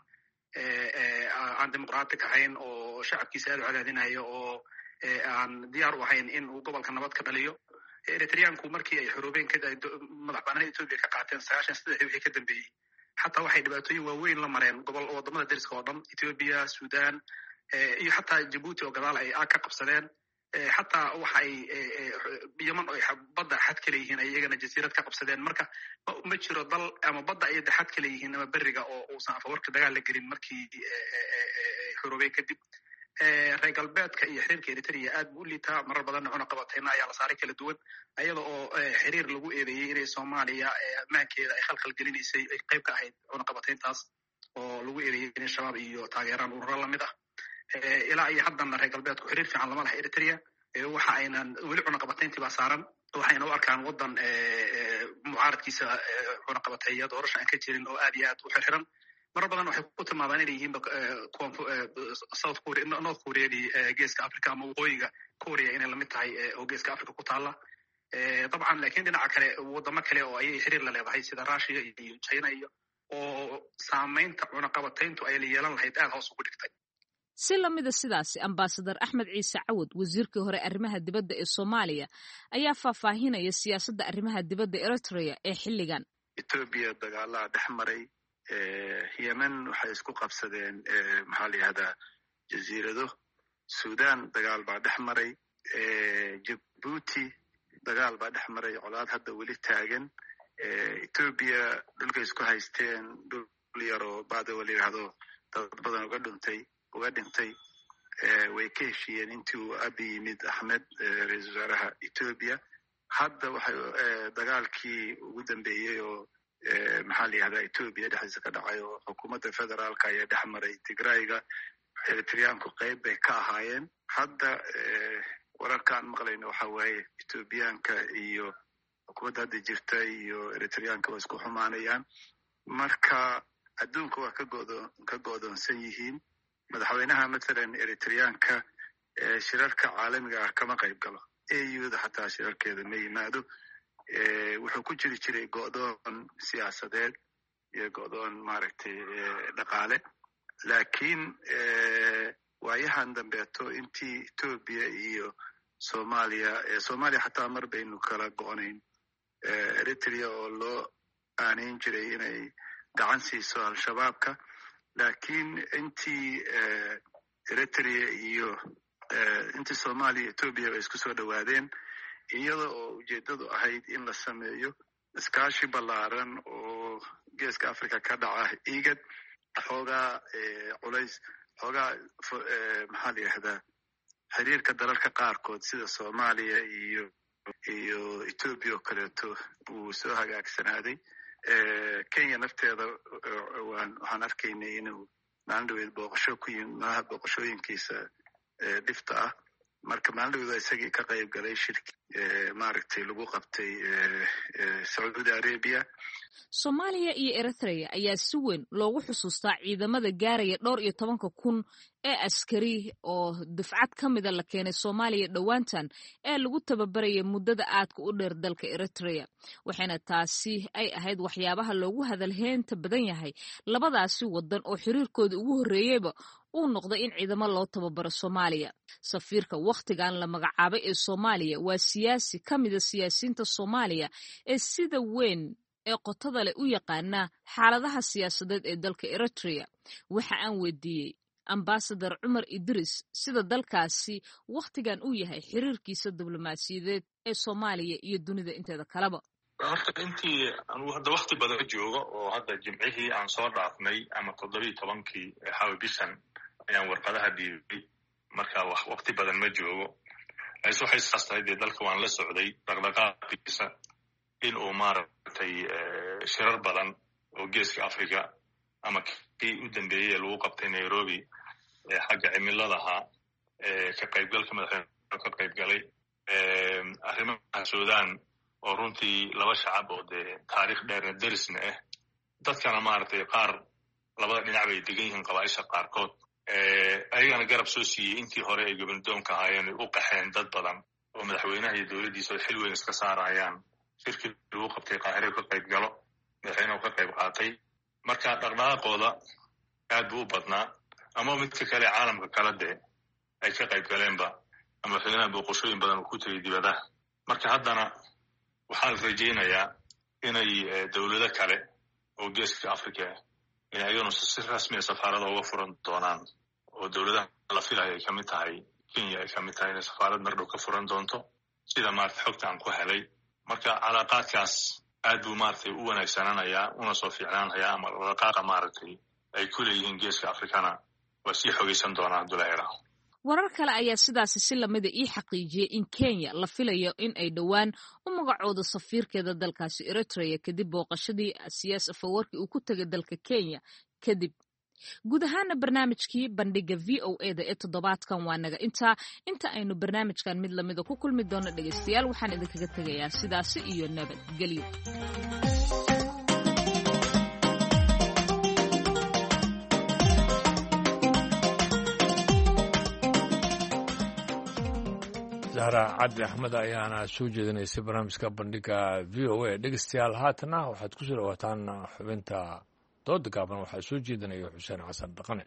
aan dimuqraatic ahayn oo shacabkiisa aad u cadaadinayo oo aan diyaar u ahayn in uu gobolka nabad ka dhaliyo. eritreanku markii ay xoroobeen madax bannaanida ethoobia ka qaateen 93 wixii ka dambeeyey xataa waxay dhibaatooyin waaweyn la mareen wadamada deriska oo dhan, ethoobia, sudan iyo xataa jabuuti oo gadaal ay ka qabsadeen. xataa waxa ay yeman oo badda xad ka leeyihiin ay iyagana jasiirad ka qabsadeen. marka ma jiro dal ama badda ay xad ka leeyihiin ama beriga oo uusan afawarka dagaal la gelin markii xoroobeen kadib. reer galbeedka iyo xiriirka eritrea aad buu u liitaa. marar badanna cunaqabateyna ayaa la saaray kala duwan, ayada oo xiriir lagu eedeeyey inay soomaaliya ammaankeeda ay khalkhal gelinaysay ay qayb ka ahayd cunaqabateyntaas oo lagu eedeeyey inay shabaab iyo taageeraan ururo lamid ah. ilaa iyo haddana reer galbeedku xiriir fiican lama laha eritrea. waxa aynan weli cunaqabateyntii baa saaran. waxayna u arkaan waddan mucaaradkiisa cunaqabateeya doorasha aan ka jirin oo aad iyo aad u xirxiran. marar badan waxay ku tilmaadaan inay yihiin south korea, north koreadii geeska africa ama waqooyiga korea inay lamid tahay oo geeska africa ku taalla. dabcan laakiin dhinaca kale wadamo kale oo ayay xiriir la leedahay sida russia iyo china iyo oo saamaynta cunaqabateyntu ay la yeelan lahayd aad hoos ugu dhigtay. si lamida sidaasi ambasadar axmed ciise cawad wasiirkii hore arrimaha dibadda ee soomaaliya ayaa faahfaahinaya siyaasadda arrimaha dibadda eritrea ee xilligan. ethoobia dagaalaa dhex maray. yemen waxay isku qabsadeen maxaa la yihahdaa jasiirado. sudan dagaal baa dhex maray. jabuuti dagaal baa dhex maray, colaad hadda weli taagan. ethoobia dhulkay isku haysteen dhul yaroo badawa la yidhahdo dad badan uga dhintay way ka heshiiyeen intii uu abi yimid axmed ra-iisul wasaaraha ethoobia. hadda waxay dagaalkii ugu dambeeyey oo maxaa la yihahdaa ethoobia dhexdiisa ka dhacay oo xukuumadda federaalka ayaa dhex maray tigrayga. eritreanku qayb bay ka ahaayeen. hadda wararkaan maqlayno waxa waaye ethoobiyaanka iyo xukuumadda hadda jirta iyo eritreanka waa isku xumaanayaan. marka adduunka waa ka go'doonsan yihiin. madaxweynaha mathalan eritreanka shirarka caalamiga ah kama qayb galo. auda xataa shirarkeeda ma yimaado. wuxuu ku jiri jiray go'doon siyaasadeed iyo go'doon maaragtay dhaqaale. laakiin waayahan dambeeto intii ethoobia iyo soomaaliya xataa mar baynu kala go'onayn. eritrea oo loo aanayn jiray inay gacan siiso al-shabaabka. laakiin intii eritrea iyo intii soomaaliya ethoobia bay isku soo dhowaadeen, iyada oo ujeeddadu ahayd in la sameeyo iskaashi ballaaran oo geeska africa ka dhaca igad. xoogaa culays xoogaa maxaa la yihahdaa xiriirka dalalka qaarkood sida soomaaliya iyo ethoobia oo kaleeto wuu soo hagaagsanaaday. kenya nafteeda waxaan arkaynay inuu maalin dhaweed booqasho ku yimid maaha booqashooyinkiisa dhifta ah marka maalin dhaweed isagii ka qayb galay shirki maaragtay lagu qabtay sacuudi arabia. Soomaaliya iyo Eritrea ayaa si weyn loogu xusuustaa ciidamada gaaraya 12,000 ee askari oo dufcad ka mida la keenay Soomaaliya dhowaantan ee lagu tababarayay muddada aadka u dheer dalka Eritrea waxaana taasi ay ahayd waxyaabaha loogu hadalheynta badan yahay labadaasi wadan oo xiriirkooda ugu horeeyayba uu noqday in ciidamo loo tababaro Soomaaliya. Safiirka waqtigan la magacaabay ee Soomaaliya waa siyaasi ka mid ah siyaasiyiinta Soomaaliya ee sida weyn ee qotada leh u yaqaana xaaladaha siyaasadeed ee dalka Eritrea. Waxa aan weydiiyey Ambassador Cumar Idris sida dalkaasi waqtigan uu yahay xiriirkiisa diblomaasiyadeed ee Soomaaliya iyo dunida inteeda kaleba. horta intii anu hadda waqti badan joogo oo hadda jimcihii aan soo dhaafnay ama 17kii xawi bishan ayaan warqadaha dhiibay marka waqti badan ma joogo ayso waxay saastahay dalka waan la socday dhaqdhaqaaqiisa in uu maaragtay shirar badan oo geeska Afrika ama kii u dambeeyay lagu qabtay Nairobi xagga cimiladaha ka qaybgalka madaxweynaha ka qaybgalay arrimaha Suudaan oo runtii laba shacab oo taariikh dheer darisna ah dadkana maaragtay qaar labada dhinac bay degan yihiin qabaa'isha qaarkood ayagana garab soo siiyey intii hore ay gobondoonka ahaayeen u qaxeen dad badan oo madaxweynaha iyo dowladdiisa xil weyn iska saarayaan shirkii lagu qabtay Qaahire ka qayb galo madaxweynuhu ka qayb qaatay marka dhaqdhaqaaqooda aad buu u badnaa ama midka kale caalamka kala ay ka qayb galeenba ama madaxweynaha booqashooyin badan ku tagay dibadaha marka haddana waxaan rajaynayaa inay dowlado kale oo geeska Afrika in ayaguna si rasmi ah safaarada uga furan doonaan oo dowladaha la filayo ay ka mid tahay Kenya ay ka mid tahay in safaarad mar dhow ka furan doonto sida maaragtay xogta aan ku helay marka calaaqaadkaas aad buu maaragtay u wanaagsananayaa una soo fiicnaanayaa ama dhaqaaqa maaragtay ay ku leeyihiin geeska Afrikana waa sii xogaysan doonaan duleera. Warar kale ayaa sidaasi si lamida ii xaqiijiyay in Kenya la filayo in ay dhowaan u magacoodo safiirkeeda dalkaasi Eritrea kadib booqashadii siyaasi Afwerki uu ku tagay dalka Kenya kadib. Guud ahaan barnaamijkii bandhiga VOA-da ee toddobaadkan waa naga inta aynu barnaamijkan mid lamida ku kulmi doono dhageystayaal waxaan idinkaga tegayaa sidaasi iyo nabadgelyo. Zahra Cabdi Axmed ayaana soo jeedinaysay barnaamijka bandhiga VOA. dhegeystayaal haatana waxaad ku soo dhawaataan xubinta dooda gaaban waxaa soo jeedinaya Xuseen Xasan Dhaqane.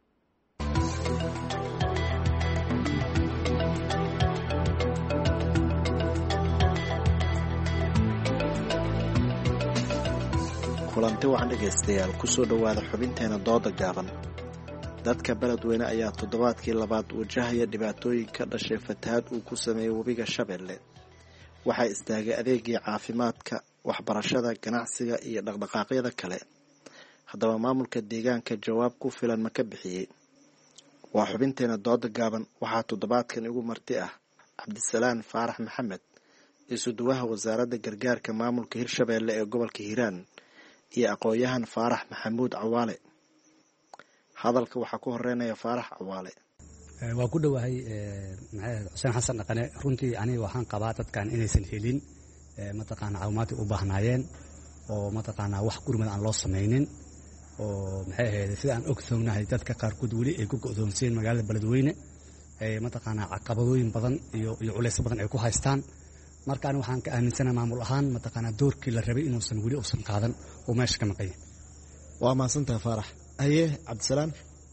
kulanti waxaan dhegaystayaal ku soo dhowaada xubinteena dooda gaaban. dadka beledweyne ayaa toddobaadkii labaad wajahaya dhibaatooyin ka dhashay fatahaad uu ku sameeyey webiga Shabeelle. waxaa istaagay adeegii caafimaadka, waxbarashada, ganacsiga iyo dhaqdhaqaaqyada kale. haddaba maamulka deegaanka jawaab ku filan ma ka bixiyey? waa xubinteena dooda gaaban. waxaa toddobaadkan igu marti ah Cabdisalaan Faarax Maxamed, isuduwaha wasaaradda gargaarka maamulka Hirshabeelle ee gobolka Hiiraan, iyo aqoon-yahan Faarax Maxamuud Cawaale. hadalka waxaa ku horeynaya Faarax Cawaale. waa ku dhowahay Xuseen Xasan Dhaqane. runtii aniga waxaan qabaa dadkan inaysan helin mataqaana caawimaadkii u baahnaayeen oo mataqaana wax gurmad aan loo samaynin oo maxay ahayd sida aan ogsoonahay dadka qaarkood weli ay ku go'doonsiin magaalada beledweyne mataqaana caqabadooyin badan iyo culays badan ay ku haystaan. marka aniga waxaan ka aaminsanahay maamul ahaan mataqaana doorkii la rabay inuusan weli uusan qaadan oo meesha ka maqan. waa mahadsantahay Faarax. haye Cabdisalaan.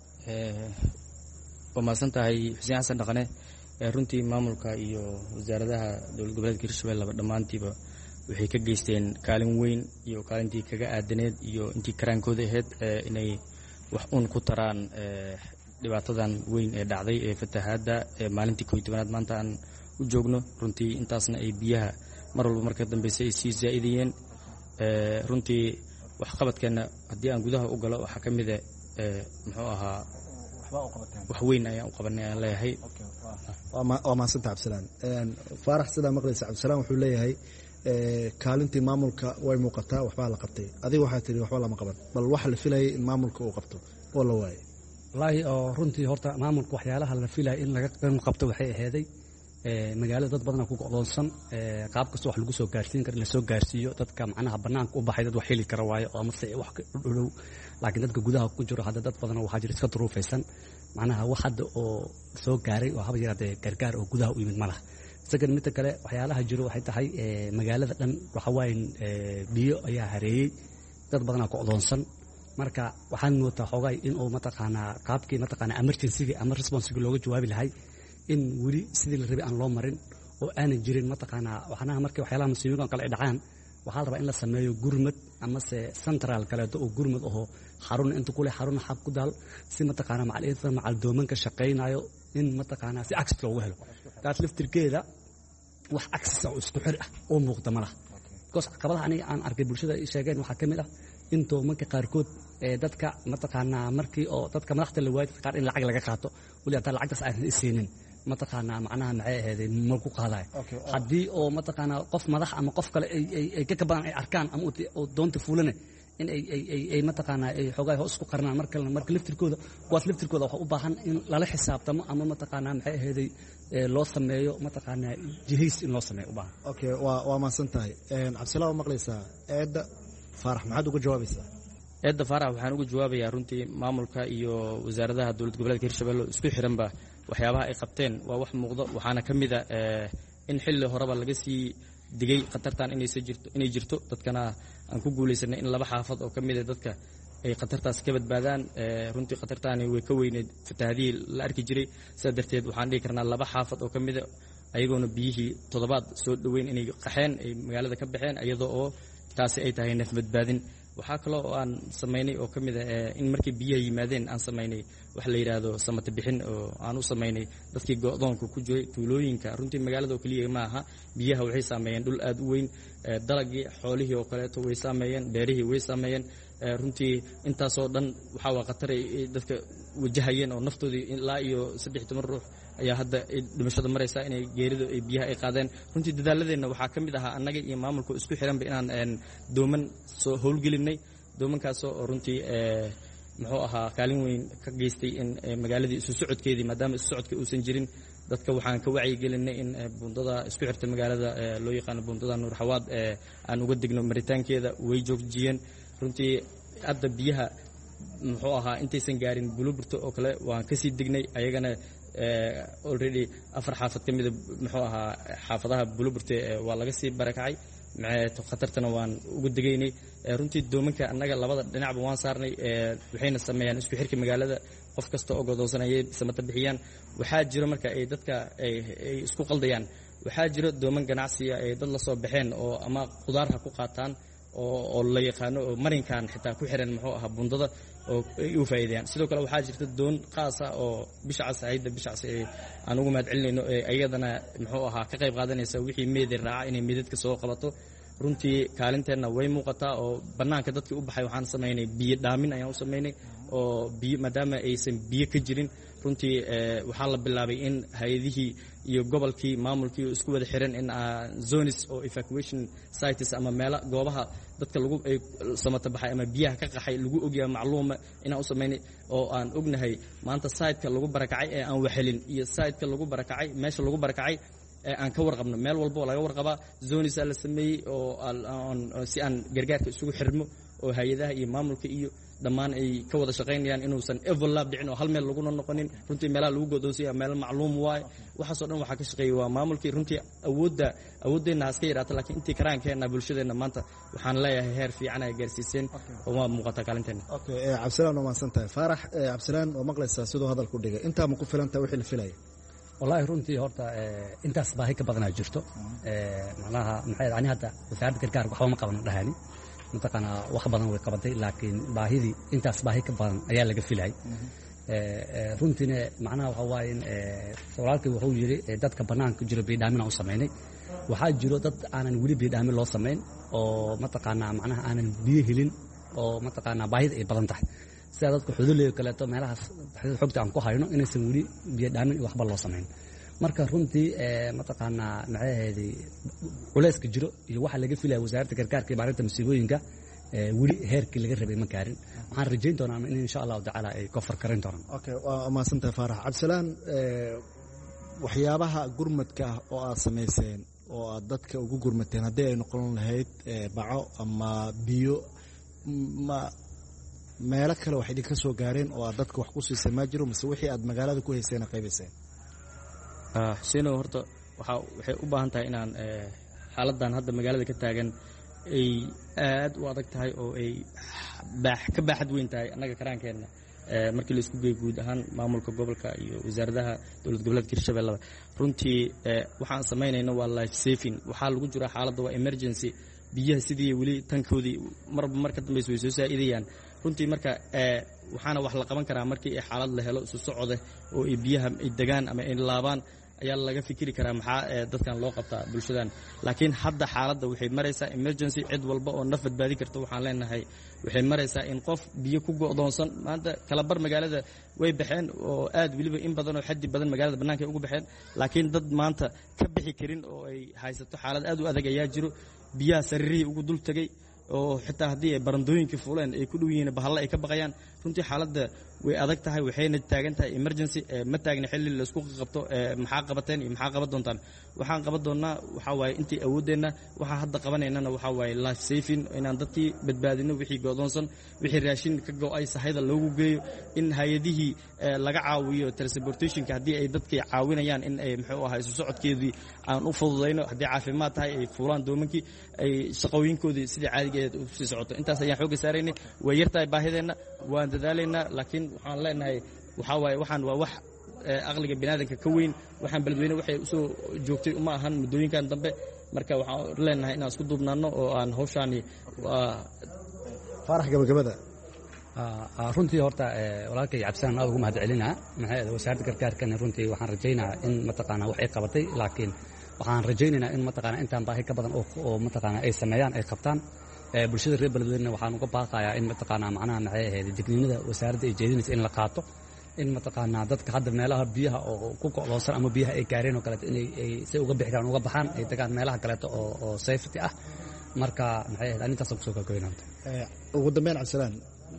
waa mahadsantahay Xuseen Xasan Dhaqane. runtii maamulka iyo wasaaradaha dowlad goboleedka Hirshabeelle dhammaantiiba waxay ka geysteen kaalin weyn iyo kaalintii kaga aadaneed iyo intii karaankooda ahayd inay wax uun ku taraan dhibaatadan weyn ee dhacday ee fatahaadda maalintii 11aad maanta aan u joogno. runtii intaasna ay biyaha mar walba marka dambeysay ay sii zaa'idayeen. runtii waxqabadkeena haddii aan gudaha u galo waxaa ka mid ah muxuu ahaa wax weyn ayaan u qabanay aan leeyahay. waa mahadsantahay Cabdisalaan. Faarax sidaa maqlaysa Cabdisalaan wuxuu leeyahay kaalintii maamulka way muuqataa waxbaa la qabtay adiga waxaa tihi waxba lama qaban bal waxa la filayay in maamulka uu qabto oo la waayay wallaahi oo runtii horta maamulka waxyaalaha la filayay in laga qabto waxay aheeday magaalada dad badan ku go'doonsan qaab kasta wax lagu soo gaarsiin karo la soo gaarsiiyo dadka macnaha banaanka u baxay dad wax heli kara waayo oo amase wax dhow laakiin dadka gudaha ku jiro hadda dad badan waxaa jira iska duruufaysan macnaha wax hadda oo soo gaaray oo haba yaraatee gargaar oo gudaha u yimid ma laha isagan midda kale waxyaalaha jiro waxay tahay magaalada dhan waxa waaye biyo ayaa hareeyey dad badanaa go'doonsan marka waxaan moodaa xoogay in uu mataqaanaa qaabkii mataqaanaa emergency-ga ama responsiga looga jawaabi lahay in weli sidii la rabay aan loo marin oo aanan jirin mataqaanaa waxnaha markii waxyaalaha musiibooyinka kale ay dhacaan waxaa la rabaa in la sameeyo gurmad amase central kaleeto oo gurmad ahoo xarun inta kule xarun xab ku daal si mataqaanaa macaldoomanka shaqaynayo in mataqaanaa si access loogu helo taas laftirkeeda wax access oo isku xir ah oo muuqda ma laha because caqabadaha aniga aan arkay bulshada ay sheegeen waxaa ka mid ah in doomanka qaarkood dadka mataqaanaa markii oo dadka madaxda la waayay qaar in lacag laga qaato wali hataa lacagtaas aan isiinin mataqaanaa macnaha maxay ahaydeen mal ku qaadayo haddii oo mataqaanaa qof madax ama qof kale ay ka badan ay arkaan ama oo doonta fuulane in ay mataqaanaa ay xoogaa hoos ku qarnaan marka laftirkooda kuwaas laftirkooda waxa u baahan in lala xisaabtamo ama mataqaanaa maxay ahaydey loo sameeyo mataqaanaa jihays in loo sameeyo u baahan okay waa maasan tahay cabdisalaam waa maqlaysaa eedda faarax maxaad uga jawaabaysaa eedda faarax waxaan uga jawaabayaa runtii maamulka iyo wasaaradaha dowlad goboleedka hirshabelle isku xiranba waxyaabaha ay qabteen waa wax muuqdo waxaana ka mid a in xilli horeba laga sii digay khatartan inay jirto dadkana aan ku guulaysanay in laba xaafad oo ka mid a dadka ay khatartaas ka badbaadaan runtii khatartaani way ka weyneed fatahaadihii la arki jiray sidaa darteed waxaan dhihi karnaa laba xaafad oo ka mid a ayagoona biyihii toddobaad soo dhoweyn inay qaxeen ay magaalada ka baxeen iyadoo oo taasi ay tahay neef badbaadin waxaa kaloo oo aan samaynay oo ka mid a in markii biyaha yimaadeen aan samaynay wax la yidhaahdo samata bixin oo aan u samaynay dadkii go'doonka ku jiray tuulooyinka runtii magaalada oo keliya ma aha biyaha waxay saameeyeen dhul aad u weyn dalagii xoolihii oo kaleeto way saameeyeen beerihii way saameeyeen runtii intaasoo dhan waxaa waa khatar ay dadka wajahayeen oo naftoodii ilaa iyo 13 ruux ayaa hadda dhimashada maraysa inay geeridu ay biyaha ay qaadeen runtii dadaaladeenna waxaa ka mid ahaa annaga iyo maamulka isku xiranba inaan dooman soo howlgelinay doomankaasoo oo runtii muxuu ahaa kaalin weyn ka geystay in magaaladii isu socodkeedii maadaama isu socodka uusan jirin dadka waxaan ka wacyigelinay in buundada isku xirta magaalada loo yaqaano buundada nuur xawaad aan uga degno maritaankeeda way joojiyeen runtii hadda biyaha muxuu ahaa intaysan gaarin buluburta oo kale waan kasii degnay ayagana already 4 xaafad ka mida muxuu ahaa xaafadaha buluburta waa laga sii barakacay khatartana waan uga degaynay runtii doomanka annaga labada dhinacba waan saarnay waxayna sameeyaan isku xirka magaalada qof kasta oo godoonsanayay samata bixiyaan waxaa jiro marka ay dadka ay isku qaldayaan waxaa jiro dooman ganacsiga ay dad la soo baxeen oo ama khudaar ha ku qaataan oo la yaqaano oo marinkan xitaa ku xiran muxuu ahaa bundada oo ay u faa'iideeyaan sidoo kale waxaa jirta doon qaas ah oo bishacas hay'adda bishacas aan ugu mahad celinayno ayadana muxuu ahaa ka qayb qaadanaysa wixii meedi raaca inay meedadka soo qabato runtii kaalinteenna way muuqataa oo bannaanka dadkii u baxay waxaan samaynay biyo dhaamin ayaan u samaynay oo biyo maadaama aysan biyo ka jirin runtii waxaa la bilaabay in hay-adihii iyo gobolkii maamulkii isku wada xiran in zones oo evacuation sites ama meelo goobaha dadka lagu ay samata baxay ama biyaha ka qaxay lagu ogyahay macluuma inaan u samaynay oo aan ognahay maanta site-ka lagu barakacay ee aan waxelin iyo site-ka lagu barakacay meesha lagu barakacay aan ka warqabno meel walba oo laga warqabaa zones la sameeyay oo si aan gargaarka isugu xirmo oo hay-adaha iyo maamulka iyo dhammaan ay ka wada shaqaynayaan inuusan overlap dhicin oo hal meel laguna noqonin runtii meelaha lagu godoonsiya meel macluum waaye waxaasoo dhan waxaa ka shaqeeyay waa maamulkii runtii awoodeenna haska yaraata laakiin intii karaankeenna bulshadeenna maanta waxaan leeyahay heer fiican ay gaarsiiseen oo waa muuqataa kaalinteenna okay cabdisalaan waa mahadsan tahay faarax cabdisalaan waa maqlaysaa siduu hadalku dhigay intaa ma ku filantaa wixii la filaya wallaahi runtii horta intaas baahi ka badanaa jirto macnaha maxay ani hadda wasaaradda gargaarka waxba ma qaban dhahani mataqaanaa wax badan way qabatay laakiin baahidii intaas baahi ka badan ayaa laga filayay runtiina macnaha waxa waaye in walaalkii wuxuu yidhi dadka bannaanka jiro biidhaamin aan u samaynay waxaa jiro dad aanan weli biidhaamin loo samayn oo mataqaanaa macnaha aanan biyo helin oo mataqaanaa baahida ay badan tahay sida dadka xuduleyo kaleeto meelahaas xogta aan ku hayno inaysan weli biyo dhaamin iyo waxba loo samayn marka runtii mataqaanaa maxay ahayd culayska jiro iyo waxa laga filaya wasaaradda gargaarka iyo maareynta masiibooyinka weli heerkii laga rabay ma gaarin waxaan rajayn doonaa in insha allahu tacaala ay kofar karin doonaan okay waa mahadsantahay faarax cabdisalaan waxyaabaha gurmadka ah oo aad samayseen oo aad dadka ugu gurmateen haddii ay noqon lahayd baco ama biyo meelo kale wax idinka soo gaareen oo aad dadka wax ku siisay ma jiro mise wixii aad magaalada ku hayseen qaybayseen xuseenow horta waxay u baahan tahay inaan xaaladan hadda magaalada ka taagan ay aad u adag tahay oo ay ka baaxad weyn tahay annaga karaankeenna markii la isku geey guud ahaan maamulka gobolka iyo wasaaradaha dowlad goboleedka hirshabellada runtii waxaan samaynayna waa life saving waxaa lagu jira xaaladda waa emergency biyaha sidii weli tankoodii marba mar ka dambaysa way soo saa'idayaan runtii marka waxaana wax la qaban karaa markii ay xaalad la helo isu socode oo ay biyaha ay degaan ama ay laabaan ayaa laga fikiri karaa maxaa dadkan loo qabtaa bulshadan laakiin hadda xaaladda waxay maraysaa emergency cid walba oo naf badbaadi karta waxaan leenahay waxay maraysaa in qof biyo ku go'doonsan maanta kala bar magaalada way baxeen oo aad weliba in badan oo xaddi badan magaalada bannaanka ay ugu baxeen laakiin dad maanta ka bixi karin oo ay haysato xaalad aad u adag ayaa jiro biyaha sariirihii ugu dul tegey oo xitaa haddii ay barandooyinkii fuuleen ay ku dhow yihiin bahalla ay ka baqayaan runtii xaaladda way adag tahay waxayna taagan tahay emergency ma taagna xilli la isku qabto maxaa qabateen iyo maxaa qaban doontaan waxaan qaban doonnaa waxaa waaye intii awooddeenna waxaa hadda qabanaynana waxaa waaye life saving inaan dadkii badbaadino wixii go'doonsan wixii raashin ka go'ay sahayda loogu geeyo in hay-adihii laga caawiyo transportationka haddii ay dadkii caawinayaan in ay muxuu ahaa isu socodkeedii aan u fududayno haddii caafimaad tahay ay fuulaan doomankii ay shaqooyinkoodii sidii caadigeed u sii socoto intaas ayaan xoogga saaraynay way yartahay baahideenna waan dadaalaynaa laakiin waxaan leenahay waxaa waaye waxaan waa wax aqliga biniaadanka ka weyn waxaan beledweyne waxay usoo joogtay uma ahan muddooyinkan dambe marka waxaan leenahay inaan isku duubnaano oo aan hawshaani faarax gabagabada runtii horta walaalkay cabdisalaan aad ugu mahad celinaa maxay wasaaradda gargaarkana runtii waxaan rajaynayaa in mataqaanaa wax ay qabatay laakiin waxaan rajaynaynaa in mataqaanaa intaan baahi ka badan oo mataqaanaa ay sameeyaan ay qabtaan bulshada reer beledweyne waxaan uga baaqayaa in mataqaanaa macnaha maxay ahayd digniinada wasaaradda ay jeedinaysa in la qaato in mataqaanaa dadka hadda meelaha biyaha oo ku go'doonsan ama biyaha ay gaareen oo kaleeto inay say uga bixi karaan uga baxaan ay degaan meelaha kaleeto oo safety ah marka maxay ahayd arintaasaan kusoo gabagabaynaanta ugu dambeyn cabdisalaan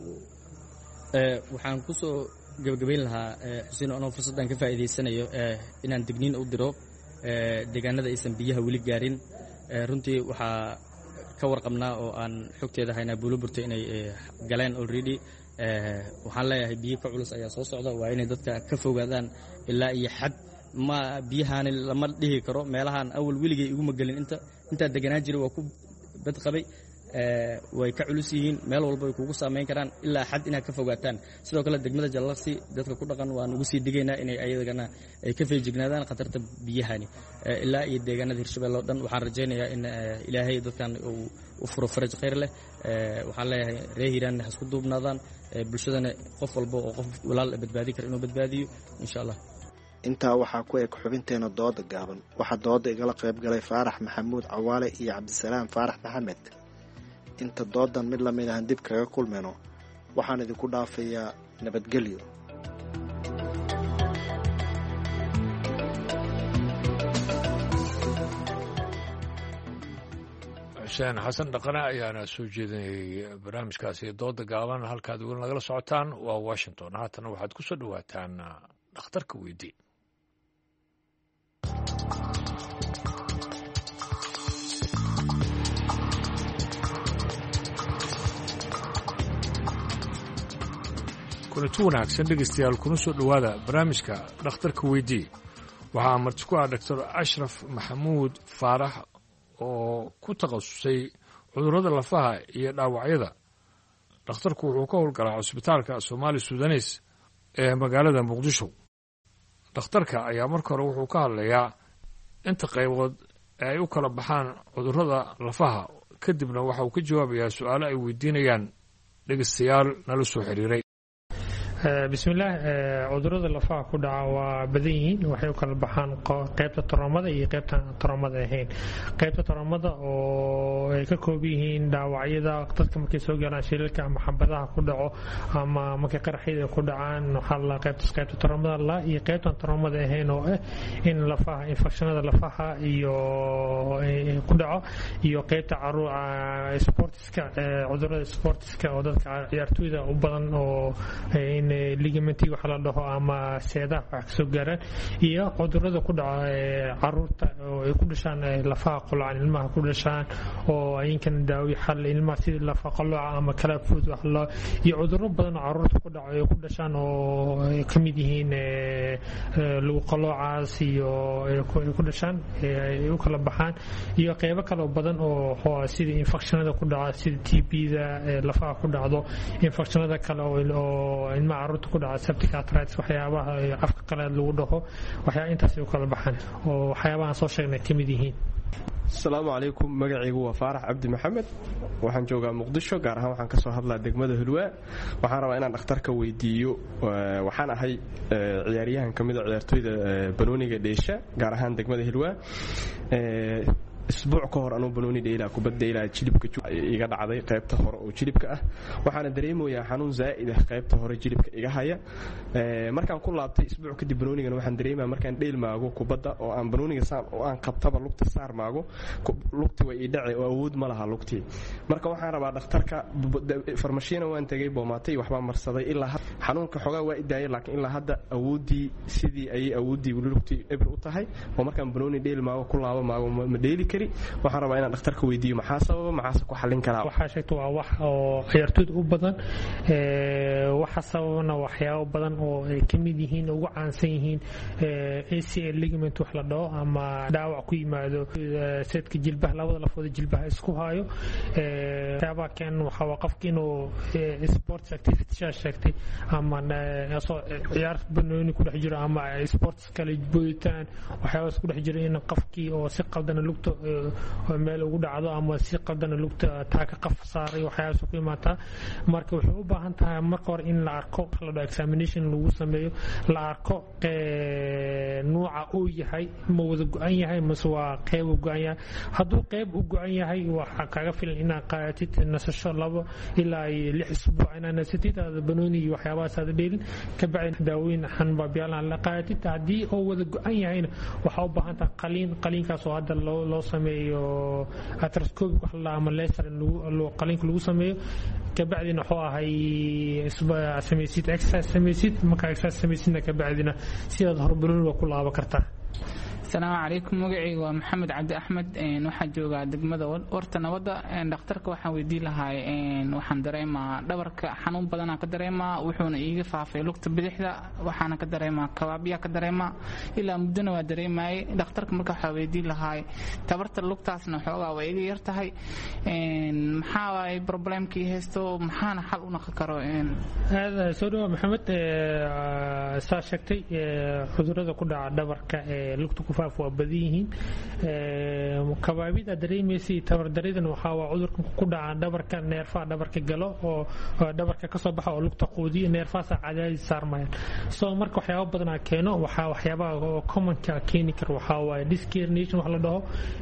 waxaan kusoo gabagabayn lahaa xuseen anoo fursaddan ka faa'iidaysanayo inaan digniin u diro deegaanada aysan biyaha weli gaarin runtii waxaa ka warqabnaa oo aan xogteeda haynaa buuloburta inay galeen already waxaan leeyahay biyo ka culus ayaa soo socda waa inay dadka ka fogaadaan ilaa iyo xad ma biyahaani lama dhihi karo meelahaan awal weligay iguma gelin intaa deganaan jiray waa ku badqabay way ka culus yihiin meel walba way kugu saamayn karaan ilaa xad inaad ka fogaataan sidoo kale degmada jallaqsi dadka ku dhaqan waan ugu sii digaynaa inay ayagana ay ka feejignaadaan khatarta biyahani ilaa iyo deegaanada hirshabelle oo dhan waxaan rajaynayaa in ilaahay dadkan uu u furo faraj khayr leh waxaan leeyahay reer hiiraanna ha isku duubnaadaan bulshadana qof walba oo qof walaal badbaadi kara inuu badbaadiyo insha allah intaa waxaa ku eg xubinteena dooda gaaban waxaa dooda igala qayb galay faarax maxamuud cawaale iyo cabdisalaam faarax maxamed inta doodan mid lamid ahan dib kaga kulmayno waxaan idinku dhaafayaa nabadgelyo xuseen xasan dhaqane ayaana soo jeedinayay barnaamijkaasi dooda gaaban halkaad weli nagala socotaan waa washington haatana waxaad ku soo dhowaataan dhakhtarka weydii kulanti wanaagsan dhegaystayaal kuna soo dhowaada barnaamijka dhakhtarka weydii waxaa marti ku ah doctor ashraf maxamuud faarax oo ku takhasusay cudurrada lafaha iyo dhaawacyada dhakhtarku wuxuu ka howlgalaa cusbitaalka soomaali sudanes ee magaalada muqdisho dhakhtarka ayaa marka hore wuxuu ka hadlayaa inta qaybood ee ay u kala baxaan cudurrada lafaha kadibna waxa uu ka jawaabayaa su-aalo ay weydiinayaan dhegaystayaal nala soo xiriiray bismillaah cudurrada lafaha ku dhaca waa badan yihiin waxay u kala baxaan qaybta toroomada iyo qaybta toroomada ahayn qaybta toroomada oo ay ka kooban yihiin dhaawacyada dadka markay soo galaan shilalka ama xabadaha ku dhaco ama markay qaraxyada ku dhacaan waxaa la qaybta toroomada la iyo qaybta toroomada ahayn oo ah in lafaha infectionada lafaha iyo ku dhaco iyo qaybta sportiska cudurrada sportiska oo dadka ciyaartooyda u badan oo in ligamenti wax la dhaho ama seedaha wax kasoo gaaraan iyo cudurrada ku dhaca caruurta oo ay ku dhashaan lafaha qolocan ilmaha ku dhashaan oo ayinkan daawi xal ilmaha sida lafa qoloca ama kala food wax loo iyo cudurro badan oo caruurta ku dhaco ay ku dhashaan oo ay ka mid yihiin lagu qolocaas iyo ay ku dhashaan ay u kala baxaan iyo qaybo kale oo badan oo sida infectionada ku dhaca sida TB-da lafaha ku dhacdo infectionada kale oo ilmaha caruurta ku dhaca septic arthritis waxyaabaha afka qalaad lagu dhaho waxyaa intaas u kala baxaan oo waxyaabahan soo sheegnay ka mid yihiin. asalaamu calaykum magacaygu waa faarax cabdi maxamed waxaan joogaa muqdisho gaar ahaan waxaan kasoo hadlaa degmada hulwaa waxaan rabaa inaan dhakhtarka weydiiyo waxaan ahay ciyaaryahan ka mid a ciyaartooyda banooniga dheesha gaar ahaan degmada hulwaa isbuuc ka hor anuu banooni dheelaa kubad dheelaa jilibka iga dhacday qaybta hore oo jilibka ah waxaana dareemayaa xanuun zaa'id ah qaybta hore jilibka iga haya markaan ku laabtay isbuuc kadib banoonigana waxaan dareemaa markaan dheel maago kubadda oo aan banooniga saan oo aan qabtaba lugta saar maago lugti way ii dhace oo awood ma laha lugtii marka waxaan rabaa dhakhtarka farmashiina waan tegay boomaatay waxbaa marsaday ilaa xanuunka xogaa waa idaayay laakiin ilaa hadda awoodii sidii ayay awoodii weli lugtii eber u tahay oo markaan banooni dheel maago ku laabo maago ma dheeli waxaan rabaa inaan dhakhtarka weydiiyo maxaa sababa maxaase ku xallin karaa waxaa sheegta waa wax oo ciyaartooyda u badan waxa sababana waxyaabo badan oo ay ka mid yihiin ugu caansan yihiin ACL ligament wax la dhaho ama dhaawac ku yimaado seedka jilbaha labada lafooda jilbaha isku hayo waxyaabaha keen waxaa waa qofka inuu sports activity sheegtay ama ciyaar banooni ku dhex jiro ama sports kale booditaan waxyaabahaas ku dhex jiro in qofkii oo si qaldana lugta meel ugu dhacdo ama si qaldana lugta taaka qaf saaray waxyaabahaas ku imaataa marka waxay u baahan tahay marka hore in la arko la dhaho examination lagu sameeyo la arko nuuca uu yahay ma wada go-an yahay mase waa qeyb u go-an yahay hadduu qeyb u go-an yahay waxaa kaaga filan inaad qaadatid nasasho 2 ilaa 6 isbuuc inaad nasatid aada banooni iyo waxyaabahaas aada dheelin ka bacdi daawooyin xanbaabyaalan la qaadatid haddii oo wada go-an yahayna waxaa u baahan tahay qaliinkaas oo hadda loo sameeyo arthroscopic wax la ama laser qaliinka lagu sameeyo ka bacdina wuxuu ahay samaysid exercise samaysid markaa exercise samaysidna ka bacdina sidaad horbanooni waa ku laabo kartaa. asalaamu calaykum magacayga waa maxamed cabdi axmed waxaan joogaa degmada warta nabadda dhakhtarka waxaan weydii lahay waxaan dareemaa dhabarka xanuun badanaa ka dareemaa wuxuuna iiga faafay lugta bidixda waxaana ka dareemaa kabaabyaa ka dareemaa ilaa muddona waa dareemayay dhakhtarka marka waxaa weydii lahay tabarta lugtaasna xoogaa waa iga yar tahay maxaa waay problemkii haysto maxaana xal u naqon karo. soo dhawa maxamed saa sheegtay cudurada ku dhaca dhabarka lugta ku waa badan yihiin kabaabida dareemaysay tabardaridan waxaa cudurka ku dhaca dhabarka neerfaha dhabarka galo oo dhabarka kasoo baxa oo lugta quudiyo neerfahaasa cadaadis saarmayaan soo marka waxyaaba badanaa keeno waxyaabaha oo commonka keeni kara waxaa waaye disc herniation wax la dhaho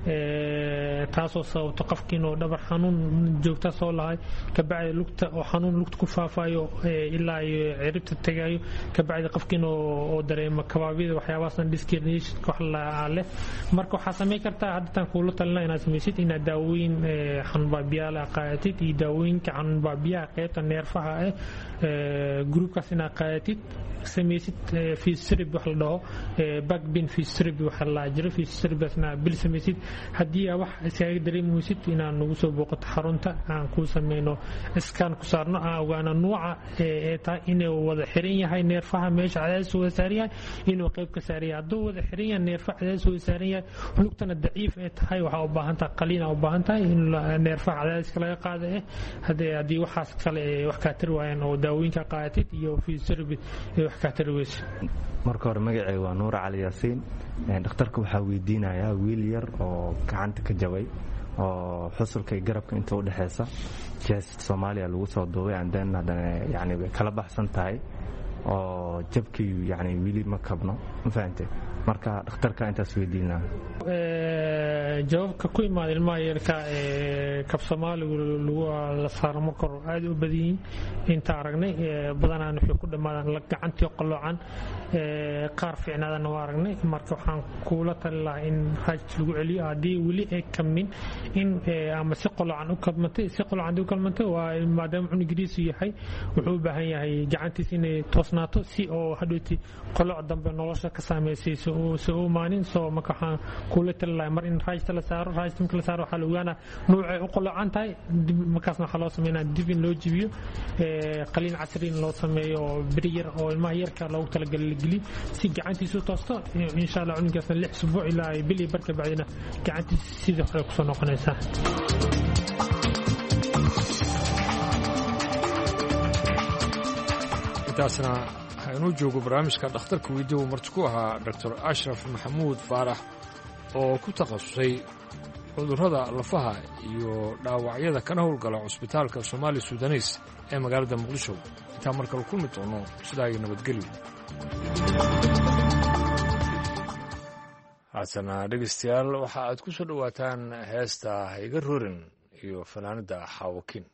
taasoo sababto qofka inuu dhabar xanuun joogta soo lahay kabacdi lugta oo xanuun lugta ku faafayo ilaa iyo ciribta tagayo kabacdi qofka inuu dareemo kabaabida waxyaabahaasna disc herniation wax la leh marka waxaa samayn kartaa hadda kuula talina inaad samaysid inaad daawooyin xanuunbaabiyaal qaadatid iyo daawooyinka xanuunbaabiyaha qaybta neerfaha groupkaas inaad qaadatid samaysid physiotherapy wax la dhaho backpain physiotherapy waxa la jiro physiotherapyna bil samaysid haddii aad wax iskaga dareemaysid inaad nagu soo booqato xarunta aan ku sameyno scan ku saarno aan ogaano nuuca ee tahay inuu wada xiran yahay neerfaha meesha cadaadis wada saaran yahay inuu qayb ka saaran yahay hadduu wada xiran yahay neerfaha cadaadis wada saaran yahay lugtana daciif ee tahay waxaa u baahan tahay qaliin u baahan tahay in neerfaha cadaadiska laga qaado haddii waxaas kale wax kaa tiri waayaan oo daawooyinka qaadatid iyo physiotherapy wax kaa tiri weysa. marka hore magacayga waa nuur cali yaasiin dhakhtarka waxaa weydiinayaa wiil yar oo gacanta ka jabay oo xusulka iyo garabka inta u dhexeysa jees Soomaaliya lagu soo duubay andeen hadana yani way kala baxsan tahay oo jabkii yani weli ma kabno ma fahantay marka dhakhtarka intaas weydiinaa jawaabka ku imaada ilmaha yarka kab soomaaligu la saaro ma koro aad u badan yihiin inta aragnay badanaan waxay ku dhammaadaan gacantii qalloocan qaar fiicnaadana waa aragnay marka waxaan kuula tali lahaa in raajis lagu celiyo haddii weli ay kamin in ama si qalloocan u kabmatay si qalloocan u kalmantay waa maadaama cunugiriisu yahay wuxuu u baahan yahay gacantiis inay toosnaato si oo hadhooti qallooc dambe nolosha ka saameysayso soo maanin soo marka waxaan kuula tali lahaa mar in raajista la saaro raajista marka la saaro waxaa la ogaanaa nuucay u qalloocan tahay markaasna waxaa loo sameynaa dib in loo jibiyo qaliin casri in loo sameeyo oo beri yar oo ilmaha yarka loogu talagalay la geliyo si gacantiisu toosto insha allah cunugaasna 6 usbuuc ilaa bil iyo barka bacdina gacantiisa sidii hore kusoo noqonaysaa intaasna waxaynuu joogo barnaamijka dhakhtarka weydiya uu marti ku ahaa dr ashraf maxamuud faarax oo ku takhasusay cudurrada lafaha iyo dhaawacyada kana howlgala cusbitaalka soomaali sudaneys ee magaalada muqdisho intaan mar kale kulmi doono sidaa iyo nabadgelyo haatana dhegaystayaal waxa aad ku soo dhowaataan heesta hayga roorin iyo fanaanada xaawakin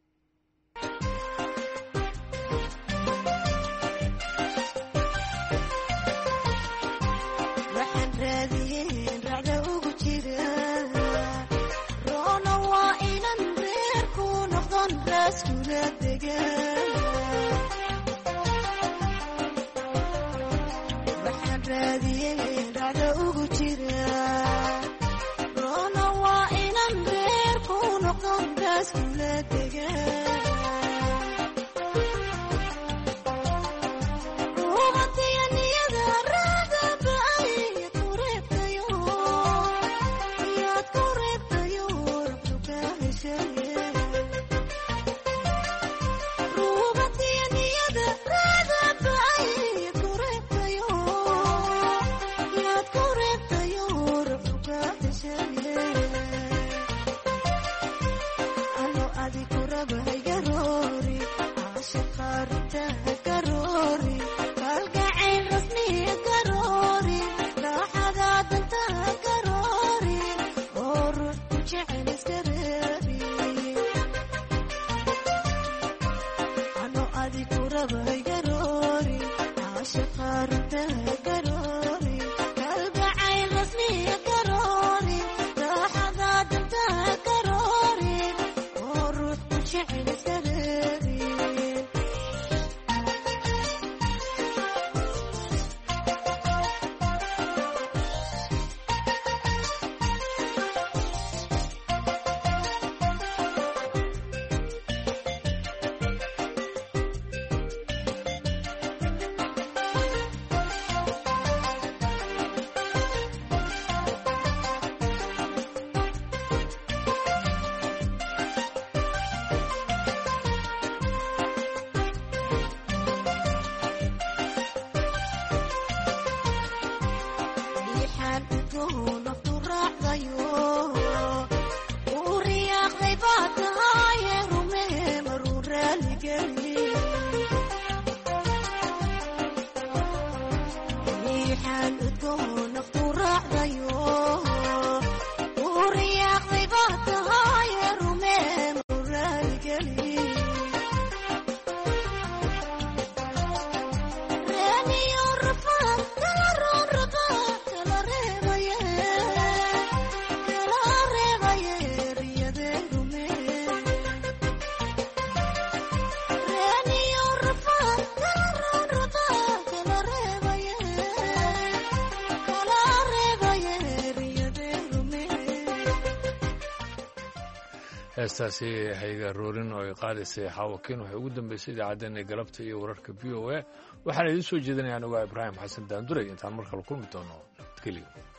heestaasi hayga roorin oo ay qaadaysay xaawakin waxay ugu dambaysay idaacaddeenna galabta iyo wararka v o a waxaana idiin soo jeedinaya anugaa ibraahim xasan daanduray intaan mar kale kulmi doono nabadgelyo